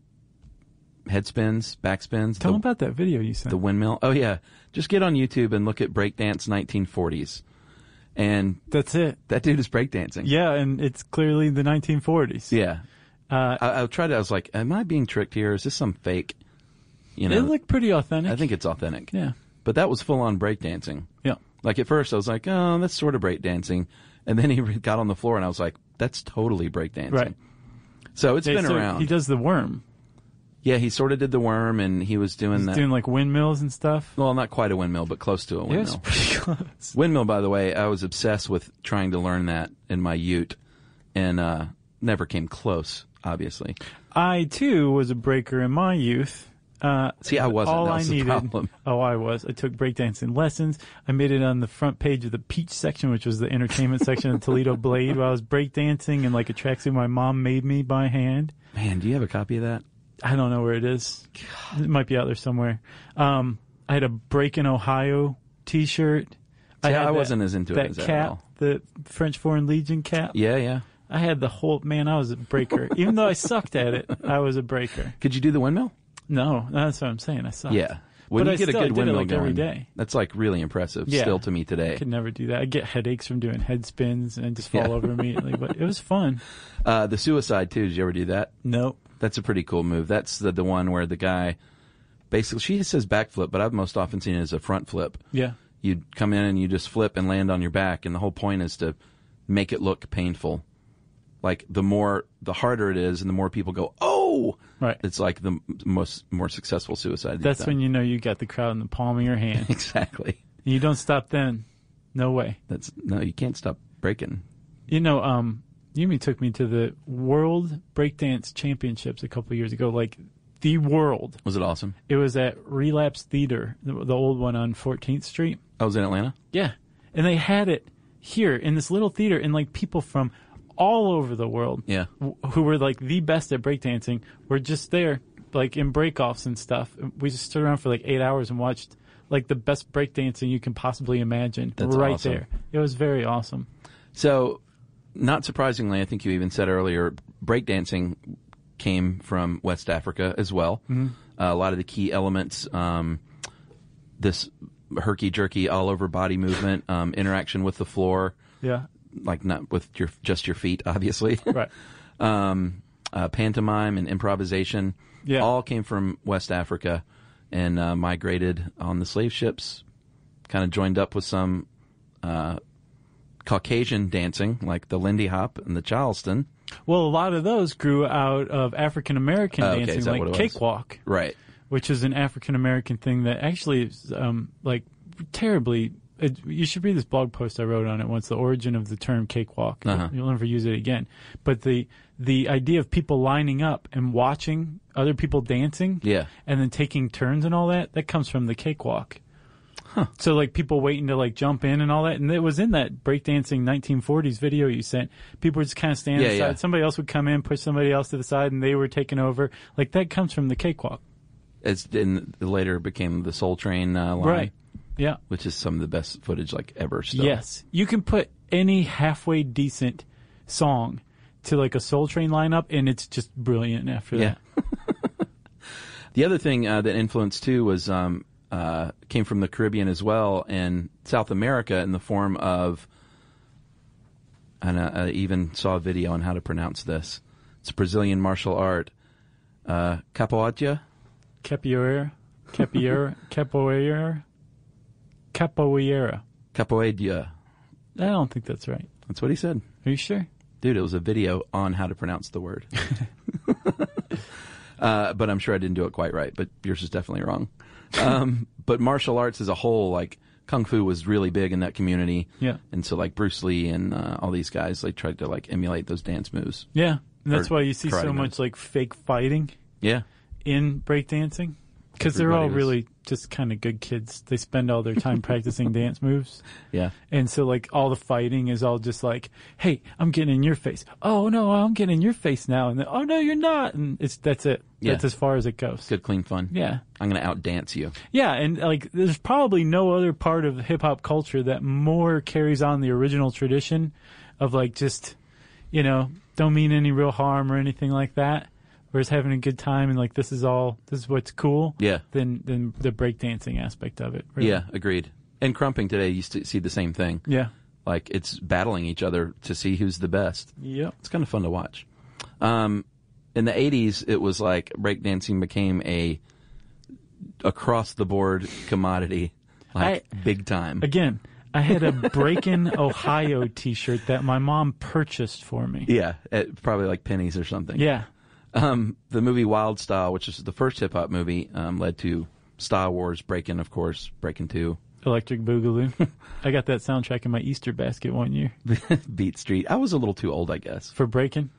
head spins, back spins. Tell the, them about that video you sent. the windmill. Oh, yeah. Just get on YouTube and look at breakdance nineteen forties. And That's it. that dude is breakdancing. Yeah, and it's clearly the nineteen forties. Yeah. Uh, I, I tried. I was like, "Am I being tricked here? Is this some fake?" You know, it looked pretty authentic. I think it's authentic. Yeah. But that was full on breakdancing. Yeah. Like at first, I was like, "Oh, that's sort of breakdancing," and then he got on the floor, and I was like, "That's totally breakdancing." Right. So it's Okay, been so around. He does the worm. Yeah, he sort of did the worm, and he was doing He's that. doing like windmills and stuff. Well, not quite a windmill, but close to a It was windmill. pretty close. Windmill, by the way, I was obsessed with trying to learn that in my ute, and uh, never came close. Obviously, I too was a breaker in my youth. Uh, see, I wasn't. all that I was the needed. problem. Oh, I was. I took breakdancing lessons. I made it on the front page of the Peach section, which was the entertainment section of Toledo Blade, while I was breakdancing in like a tracksuit my mom made me by hand. Man, do you have a copy of that? I don't know where it is. It might be out there somewhere. Um, I had a Break in Ohio T-shirt. See, had I wasn't as into it that as that at cap, all. the French Foreign Legion cap. Yeah, yeah. I had the whole man. I was a breaker, even though I sucked at it. I was a breaker. Could you do the windmill? No, that's what I'm saying. I sucked. Yeah. When But you I get still- a I good did it, windmill like, going, every day. that's like really impressive Yeah. still to me today. I could never do that. I get headaches from doing head spins and just fall Yeah. over immediately. But it was fun. Uh, the suicide too. Did you ever do that? Nope. That's a pretty cool move. That's the the one where the guy basically, she says backflip, but I've most often seen it as a front flip. Yeah. You come in and you just flip and land on your back, and the whole point is to make it look painful. Like the more, the harder it is, and the more people go, "Oh!" Right. It's like the m- most more successful suicide. That's when you know you got the crowd in the palm of your hand. exactly. You don't stop then. No way. That's no, you can't stop breaking. You know, um, Yumi took me to the World Breakdance Championships a couple of years ago. Like the world. Was it awesome? It was at Relapse Theater, the, the old one on fourteenth Street. I was in Atlanta. Yeah. And they had it here in this little theater, and like people from all over the world Yeah. w- who were like the best at breakdancing were just there like in break-offs and stuff. We just stood around for like eight hours and watched like the best breakdancing you can possibly imagine. That's right awesome. there. It was very awesome. So, not surprisingly, I think you even said earlier, breakdancing came from West Africa as well. Mm-hmm. Uh, a lot of the key elements, um, this herky-jerky all-over body movement, um, interaction with the floor. Yeah. Like not with your just your feet, obviously. Right. um, uh, pantomime and improvisation. Yeah. All came from West Africa and uh, migrated on the slave ships, kind of joined up with some uh, Caucasian dancing, like the Lindy Hop and the Charleston. Well, a lot of those grew out of African American Oh, okay. dancing, Is that like what it was? cakewalk, Right. which is an African American thing that actually is um, like terribly. It, you should read this blog post I wrote on it once. The origin of the term cakewalk. Uh-huh. You'll never use it again. But the the idea of people lining up and watching other people dancing, Yeah. and then taking turns and all that, that comes from the cakewalk. Huh. So like people waiting to like jump in and all that, and it was in that breakdancing nineteen forties video you sent. People were just kind of standing Yeah, aside. yeah. Somebody else would come in, push somebody else to the side, and they were taking over. Like that comes from the cakewalk. It's in later became the Soul Train uh, line, Right. Yeah. which is some of the best footage like ever. Still. Yes. You can put any halfway decent song to like a Soul Train lineup, and it's just brilliant after Yeah. that. The other thing uh, that influenced too was um, uh, came from the Caribbean as well and South America in the form of, and uh, I even saw a video on how to pronounce this. It's a Brazilian martial art, uh, capoeira. Capoeira. Capoeira. Capoeira. Capoeira. Capoeira. I don't think that's right. That's what he said. Are you sure? Dude, it was a video on how to pronounce the word. uh, but I'm sure I didn't do it quite right, but yours is definitely wrong. Um, but martial arts as a whole, like Kung Fu was really big in that community. Yeah. And so like Bruce Lee and uh, all these guys, they tried to like emulate those dance moves. Yeah. And that's Or why you see karate so moves. much like fake fighting Yeah. in breakdancing. Because they're all Everybody was- really just kind of good kids. They spend all their time practicing dance moves. Yeah. And so, like, all the fighting is all just like, hey, I'm getting in your face. Oh, no, I'm getting in your face now. And then, oh, no, you're not. And it's that's it. Yeah. That's as far as it goes. Good, clean fun. Yeah. I'm going to outdance you. Yeah, and, like, there's probably no other part of hip-hop culture that more carries on the original tradition of, like, just, you know, don't mean any real harm or anything like that. Whereas having a good time and like this is all this is what's cool. Yeah. Than than the breakdancing aspect of it. Really. Yeah, agreed. And crumping today, you used to see the same thing. Yeah. Like it's battling each other to see who's the best. Yep. It's kind of fun to watch. Um, in the eighties, it was like breakdancing became a across the board commodity, like I- big time. Again, I had a Breakin' Ohio T-shirt that my mom purchased for me. Yeah, at probably like pennies or something. Yeah. Um, the movie Wild Style, which is the first hip hop movie, um, led to Star Wars, Breakin', of course, Breakin' two. Electric Boogaloo. I got that soundtrack in my Easter basket one year. Beat Street. I was a little too old, I guess. For Breakin'?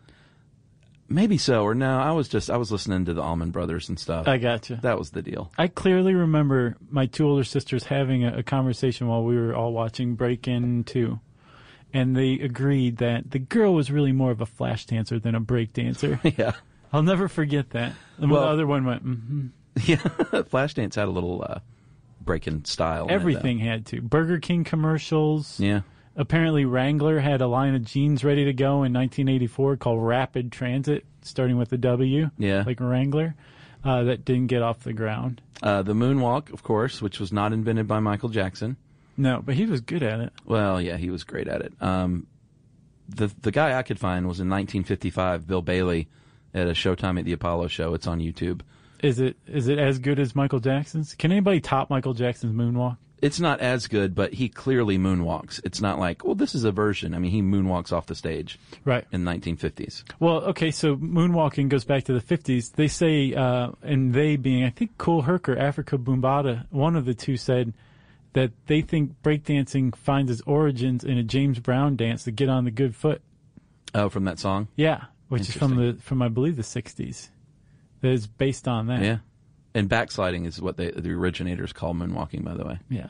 Maybe so, or no, I was just, I was listening to the Allman Brothers and stuff. I gotcha. That was the deal. I clearly remember my two older sisters having a, a conversation while we were all watching Breakin' two. And they agreed that the girl was really more of a flash dancer than a break dancer. Yeah. I'll never forget that. And Well- the other one went, mm-hmm. Yeah, Flashdance had a little uh, breaking style. in it, Everything had to. Burger King commercials. though. Yeah. Apparently Wrangler had a line of jeans ready to go in nineteen eighty-four called Rapid Transit, starting with the W. Yeah. Like Wrangler. Uh, that didn't get off the ground. Uh, the moonwalk, of course, which was not invented by Michael Jackson. No, but he was good at it. Well, yeah, he was great at it. Um, the the guy I could find was in nineteen fifty-five, Bill Bailey, at a Showtime at the Apollo show. It's on YouTube. Is it is it as good as Michael Jackson's? Can anybody top Michael Jackson's moonwalk? It's not as good, but he clearly moonwalks. It's not like, well, this is a version. I mean, he moonwalks off the stage Right. in the nineteen fifties. Well, okay, so moonwalking goes back to the fifties. They say, uh, and they being, I think, Kool Herc or Africa Boombata, one of the two said that they think breakdancing finds its origins in a James Brown dance, to Get on the Good Foot. Oh, from that song? Yeah, which is from the from I believe the sixties. That is based on that. Yeah. And backsliding is what they, the originators call moonwalking, by the way. Yeah.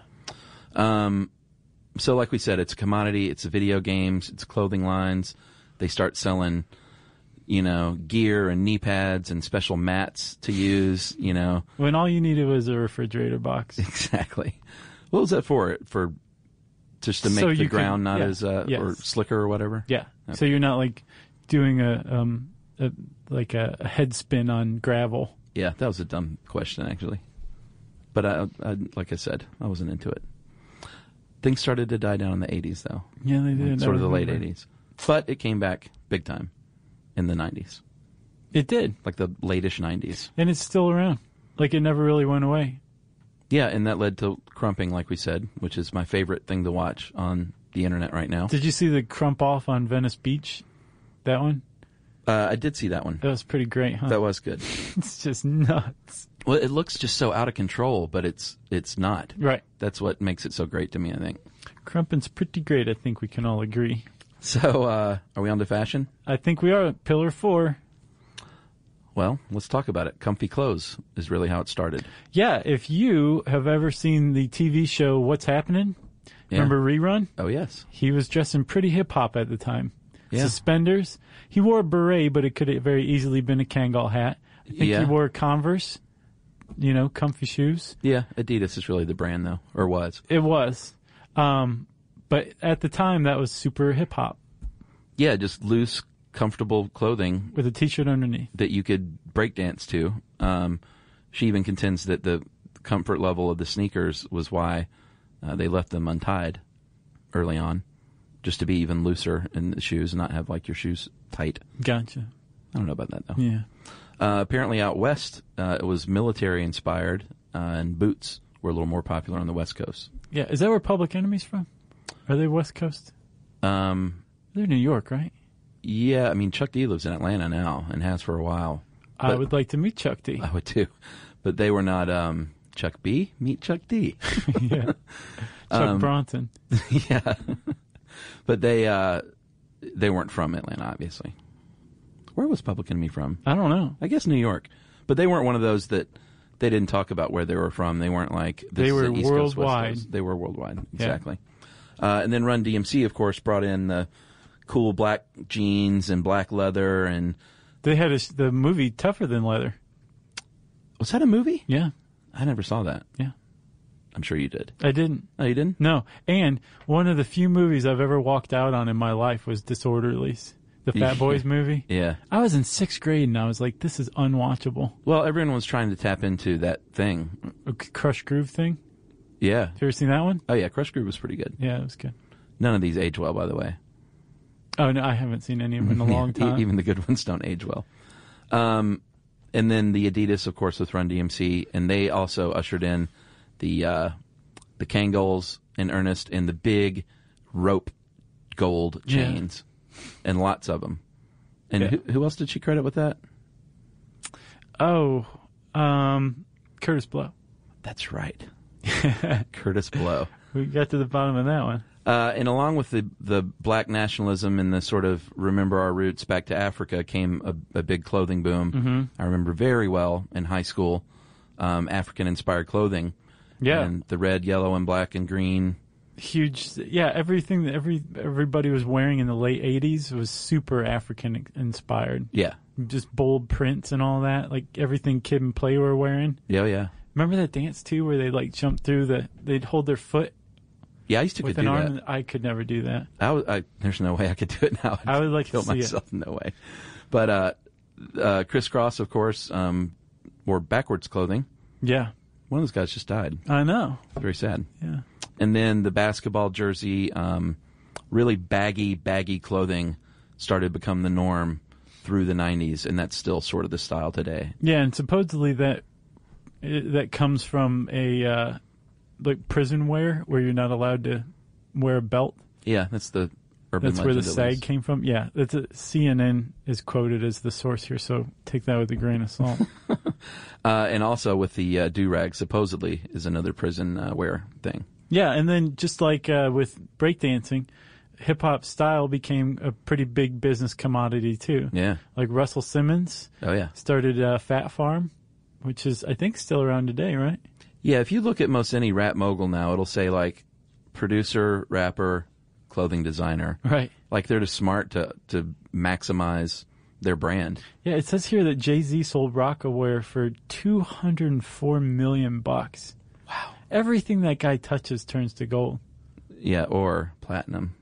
Um, so like we said, it's a commodity. It's video games. It's clothing lines. They start selling, you know, gear and knee pads and special mats to use, you know. When all you needed was a refrigerator box. Exactly. What was that for? For just to make So the you ground could- not yeah, as uh, yes. or slicker or whatever? Yeah. So you're not like doing a um a, like a, a head spin on gravel. Yeah, that was a dumb question, actually. But I, I, like I said, I wasn't into it. Things started to die down in the eighties, though. Yeah, they did. Sort I of the late remember. eighties. But it came back big time in the nineties. It did. Like the late-ish nineties. And it's still around. Like it never really went away. Yeah, and that led to crumping, like we said, which is my favorite thing to watch on the internet right now. Did you see the crump off on Venice Beach? That one? Uh, I did see that one. That was pretty great, huh? That was good. It's just nuts. Well, it looks just so out of control, but it's it's not. Right. That's what makes it so great to me, I think. Crumping's pretty great, I think we can all agree. So, uh, are we on to fashion? I think we are. Pillar four. Well, let's talk about it. Comfy clothes is really how it started. Yeah, if you have ever seen the T V show What's Happening, Yeah. remember Rerun? Oh, yes. He was dressing pretty hip-hop at the time. Yeah. Suspenders. He wore a beret, but it could have very easily been a Kangol hat. I think Yeah. he wore Converse, you know, comfy shoes. Yeah, Adidas is really the brand, though, or was. It was. Um, but at the time, that was super hip-hop Yeah, just loose, comfortable clothing with a T-shirt underneath. that you could breakdance to. Um, she even contends that the comfort level of the sneakers was why uh, they left them untied early on, just to be even looser in the shoes and not have like your shoes tight. Gotcha. I don't know about that though. Yeah. Uh, apparently out west, uh, it was military inspired, uh, and boots were a little more popular on the West Coast. Yeah. Is that where Public Enemy's from? Are they West Coast? Um, They're New York, right? yeah, I mean Chuck D lives in Atlanta now and has for a while. I But- would like to meet Chuck D. I would too, but they were not. Um, Chuck B, meet Chuck D. Yeah. Chuck Um, Bronson. Yeah, but they uh, they weren't from Atlanta, obviously. Where was Public Enemy from? I don't know. I guess New York, but they weren't one of those that they didn't talk about where they were from. They weren't like this They is were the East Coast, West worldwide. Coast. They were worldwide, exactly. Uh, and then Run D M C, of course, brought in the cool black jeans and black leather. And They had a, sh- the movie Tougher Than Leather. was that a movie? Yeah. I never saw that. Yeah. I'm sure you did. I didn't. Oh, you didn't? No. And one of the few movies I've ever walked out on in my life was Disorderlies, the Fat Boys movie. Yeah. I was in sixth grade and I was like, this is unwatchable. Well, everyone was trying to tap into that thing. A Crush Groove thing. Yeah. Have you ever seen that one? Oh, yeah. Crush Groove was pretty good. Yeah, it was good. None of these age well, by the way. Oh, no, I haven't seen any of them in a long Yeah, time. e- Even the good ones don't age well. Um, and then the Adidas, of course, with Run D M C, and they also ushered in the uh, the Kangols in earnest and the big rope gold Yeah. chains, and lots of them. And Yeah. who, who else did she credit with that? Oh, um, Curtis Blow. That's right, Curtis Blow. We got to the bottom of that one. Uh, and along with the, the black nationalism and the sort of remember our roots back to Africa came a, a big clothing boom. Mm-hmm. I remember very well in high school, um, African-inspired clothing. Yeah. And the red, yellow, and black and green. Huge. Yeah, everything that every everybody was wearing in the late eighties was super African inspired. Yeah. Just bold prints and all that. Like everything Kid and Play were wearing. Yeah, yeah. Remember that dance too where they like jump through the, they'd hold their foot Yeah, I used to with could an do arm. that. I could never do that. I was, I, there's no way I could do it now. I'd I would like to kill see it. myself. No way. But uh, uh, Chris Cross, of course, um, wore backwards clothing. Yeah. One of those guys just died. I know. Very sad. Yeah. And then the basketball jersey, um, really baggy, baggy clothing started to become the norm through the nineties, and that's still sort of the style today. Yeah, and supposedly that it, that comes from a uh, like prison wear where you're not allowed to wear a belt. Yeah, that's the urban That's where the legend, at sag least. came from. Yeah, that's a, C N N is quoted as the source here, so take that with a grain of salt. Uh, and also with the uh, do-rag, supposedly, is another prison uh, wear thing. Yeah, and then just like uh, with breakdancing, hip-hop style became a pretty big business commodity too. Yeah. Like Russell Simmons Oh, yeah. started uh, Fat Farm, which is, I think, still around today, right? Yeah, if you look at most any rap mogul now, it'll say, like, producer, rapper, clothing designer. Right. Like, they're just smart to, to maximize their brand. Yeah, it says here that Jay-Z sold Rocawear for two hundred four million bucks. Wow. Everything that guy touches turns to gold. Yeah, or platinum.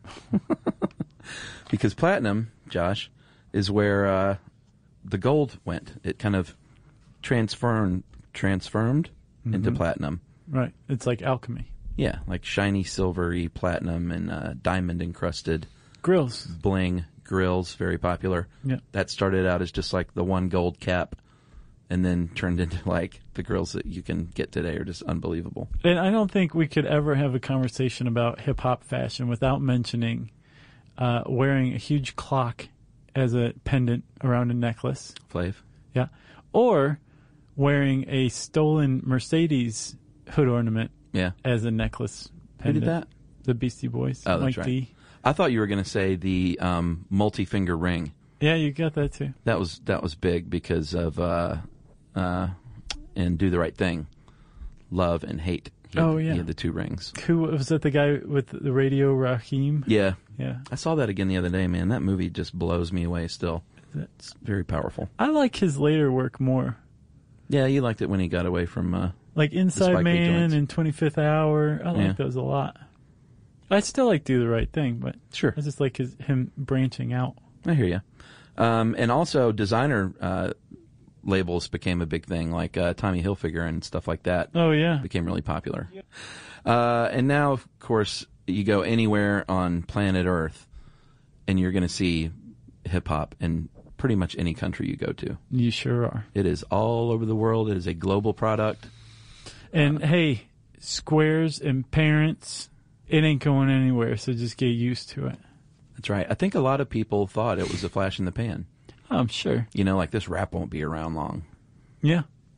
Because platinum, Josh, is where uh, the gold went. It kind of transformed, transformed mm-hmm. into platinum. Right. It's like alchemy. Yeah, like shiny, silvery platinum and uh, diamond encrusted grills, bling grills, very popular. Yeah, that started out as just like the one gold cap, and then turned into like the grills that you can get today are just unbelievable. And I don't think we could ever have a conversation about hip hop fashion without mentioning uh, wearing a huge clock as a pendant around a necklace. Flav. Yeah, or wearing a stolen Mercedes hood ornament. Yeah. As a necklace pendant. Who did that? The Beastie Boys. Oh, that's Mike right. D. I thought you were going to say the um, multi-finger ring. Yeah, you got that too. That was that was big because of uh, uh, and Do the Right Thing, Love and Hate. He had, oh yeah, he had the two rings. Who was that? The guy with the radio, Raheem? Yeah, yeah. I saw that again the other day. Man, that movie just blows me away. Still, it's very powerful. I like his later work more. Yeah, you liked it when he got away from. Uh, Like Inside Man and twenty-fifth Hour. I like yeah. those a lot. I still like Do the Right Thing, but sure. I just like his, him branching out. I hear you. Um, and also designer uh, labels became a big thing, like uh, Tommy Hilfiger and stuff like that. Oh, yeah. Became really popular. Yeah. Uh, and now, of course, you go anywhere on planet Earth, and you're going to see hip-hop in pretty much any country you go to. You sure are. It is all over the world. It is a global product. And, uh, hey, squares and parents, it ain't going anywhere, so just get used to it. That's right. I think a lot of people thought it was a flash in the pan. Oh, I'm sure. You know, like this rap won't be around long. Yeah.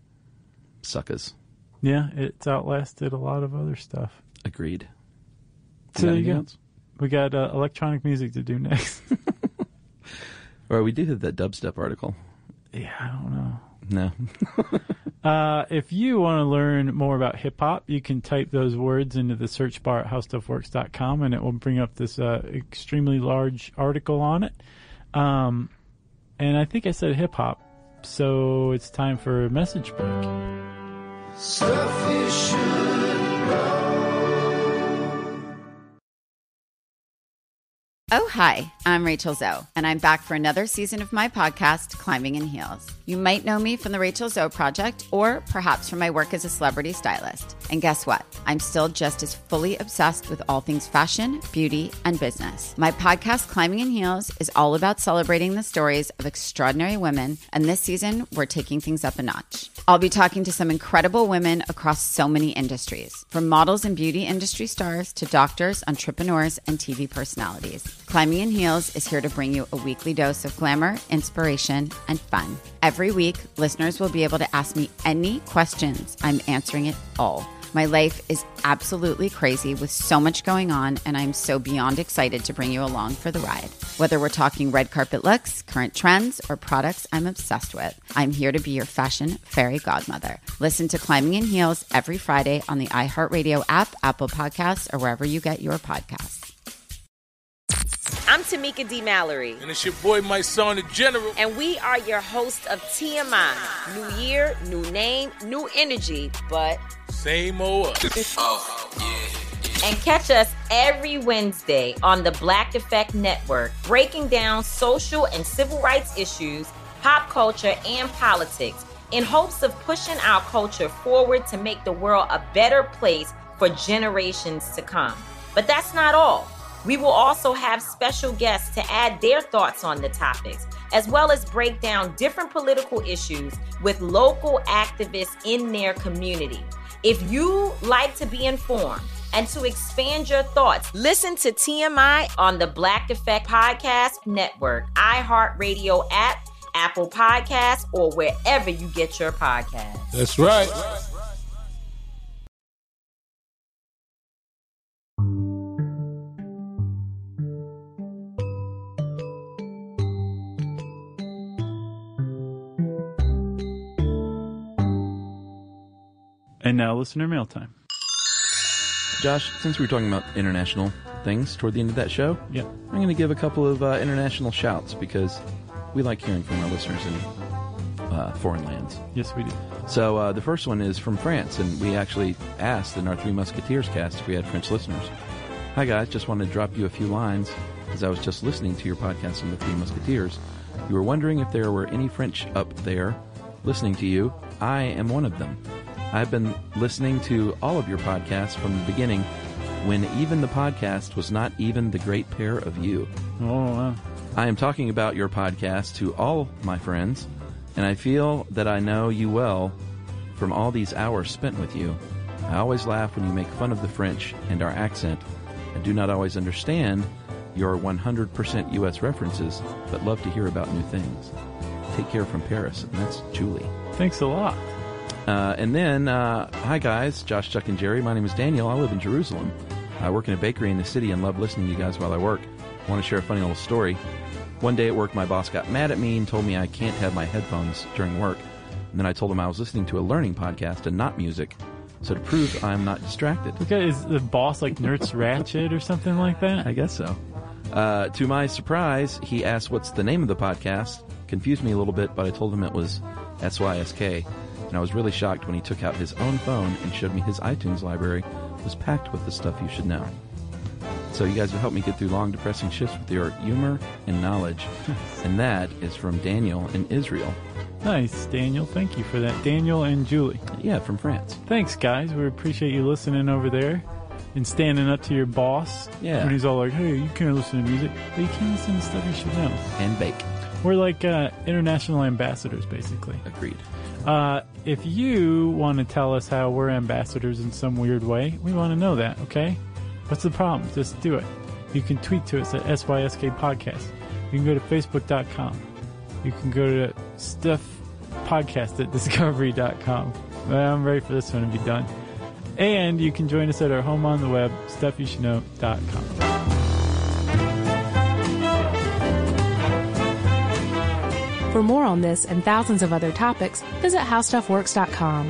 Suckers. Yeah, it's outlasted a lot of other stuff. Agreed. So there you go. Else? We got uh, electronic music to do next. Or we do have that dubstep article. Yeah, I don't know. No. uh, if you want to learn more about hip-hop, you can type those words into the search bar at how stuff works dot com, and it will bring up this uh, extremely large article on it. Um, and I think I said hip-hop, so it's time for a message break. Stuff you should know. Oh, hi, I'm Rachel Zoe, and I'm back for another season of my podcast, Climbing in Heels. You might know me from the Rachel Zoe Project, or perhaps from my work as a celebrity stylist. And guess what? I'm still just as fully obsessed with all things fashion, beauty, and business. My podcast, Climbing in Heels, is all about celebrating the stories of extraordinary women, and this season, we're taking things up a notch. I'll be talking to some incredible women across so many industries, from models and beauty industry stars to doctors, entrepreneurs, and T V personalities. Climbing in Heels is here to bring you a weekly dose of glamour, inspiration, and fun. Every week, listeners will be able to ask me any questions. I'm answering it all. My life is absolutely crazy with so much going on, and I'm so beyond excited to bring you along for the ride. Whether we're talking red carpet looks, current trends, or products I'm obsessed with, I'm here to be your fashion fairy godmother. Listen to Climbing in Heels every Friday on the iHeartRadio app, Apple Podcasts, or wherever you get your podcasts. I'm Tamika D. Mallory. And it's your boy, my son, the General. And we are your hosts of T M I. New year, new name, new energy, but... same old us. Oh, yeah. And catch us every Wednesday on the Black Effect Network, breaking down social and civil rights issues, pop culture, and politics, in hopes of pushing our culture forward to make the world a better place for generations to come. But that's not all. We will also have special guests to add their thoughts on the topics, as well as break down different political issues with local activists in their community. If you like to be informed and to expand your thoughts, listen to T M I on the Black Effect Podcast Network, iHeartRadio app, Apple Podcasts, or wherever you get your podcasts. That's right. And now listener mail time. Josh, since we were talking about international things toward the end of that show, yeah. I'm going to give a couple of uh, international shouts because we like hearing from our listeners in uh, foreign lands. Yes, we do. So uh, the first one is from France, and we actually asked in our Three Musketeers cast if we had French listeners. Hi, guys. Just wanted to drop you a few lines as I was just listening to your podcast on the Three Musketeers. You were wondering if there were any French up there listening to you. I am one of them. I've been listening to all of your podcasts from the beginning, when even the podcast was not even the great pair of you. Oh, wow. I am talking about your podcast to all my friends, and I feel that I know you well from all these hours spent with you. I always laugh when you make fun of the French and our accent. I do not always understand your one hundred percent U S references, but love to hear about new things. Take care from Paris. And that's Julie. Thanks a lot. Uh, and then, uh, hi guys, Josh, Chuck, and Jerry. My name is Daniel. I live in Jerusalem. I work in a bakery in the city and love listening to you guys while I work. I want to share a funny little story. One day at work, my boss got mad at me and told me I can't have my headphones during work. And then I told him I was listening to a learning podcast and not music. So to prove I'm not distracted. Okay, is the boss like Nurse Ratched or something like that? I guess so. Uh, to my surprise, he asked what's the name of the podcast. Confused me a little bit, but I told him it was S Y S K. And I was really shocked when he took out his own phone and showed me his iTunes library was packed with the stuff you should know. So you guys have helped me get through long, depressing shifts with your humor and knowledge. And that is from Daniel in Israel. Nice, Daniel. Thank you for that. Daniel and Julie. Yeah, from France. Thanks, guys. We appreciate you listening over there and standing up to your boss. Yeah. When he's all like, hey, you can't listen to music. But you can listen to stuff you should know. And bake. We're like uh, international ambassadors, basically. Agreed. Uh, if you want to tell us how we're ambassadors in some weird way, we want to know that, okay? What's the problem? Just do it. You can tweet to us at S Y S K Podcast. You can go to Facebook dot com. You can go to Stuff Podcast at Discovery dot com. Well, I'm ready for this one to be done. And you can join us at our home on the web, Stuff You Should Know dot com. For more on this and thousands of other topics, visit How Stuff Works dot com.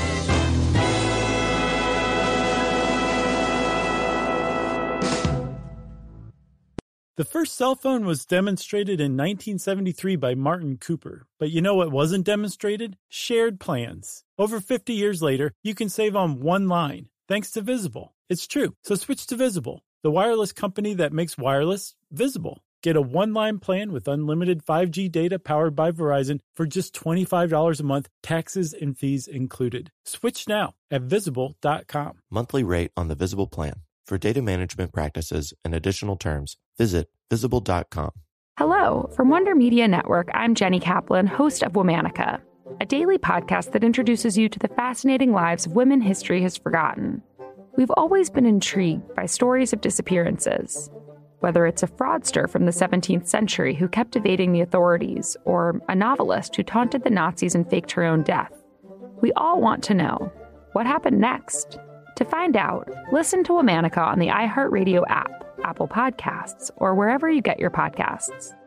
The first cell phone was demonstrated in nineteen seventy-three by Martin Cooper. But you know what wasn't demonstrated? Shared plans. Over fifty years later, you can save on one line, thanks to Visible. It's true, so switch to Visible, the wireless company that makes wireless visible. Get a one-line plan with unlimited five G data powered by Verizon for just twenty-five dollars a month, taxes and fees included. Switch now at Visible dot com. Monthly rate on the Visible plan. For data management practices and additional terms, visit Visible dot com. Hello. From Wonder Media Network, I'm Jenny Kaplan, host of Womanica, a daily podcast that introduces you to the fascinating lives of women history has forgotten. We've always been intrigued by stories of disappearances. Whether it's a fraudster from the seventeenth century who kept evading the authorities, or a novelist who taunted the Nazis and faked her own death, we all want to know, what happened next? To find out, listen to Womanica on the iHeartRadio app, Apple Podcasts, or wherever you get your podcasts.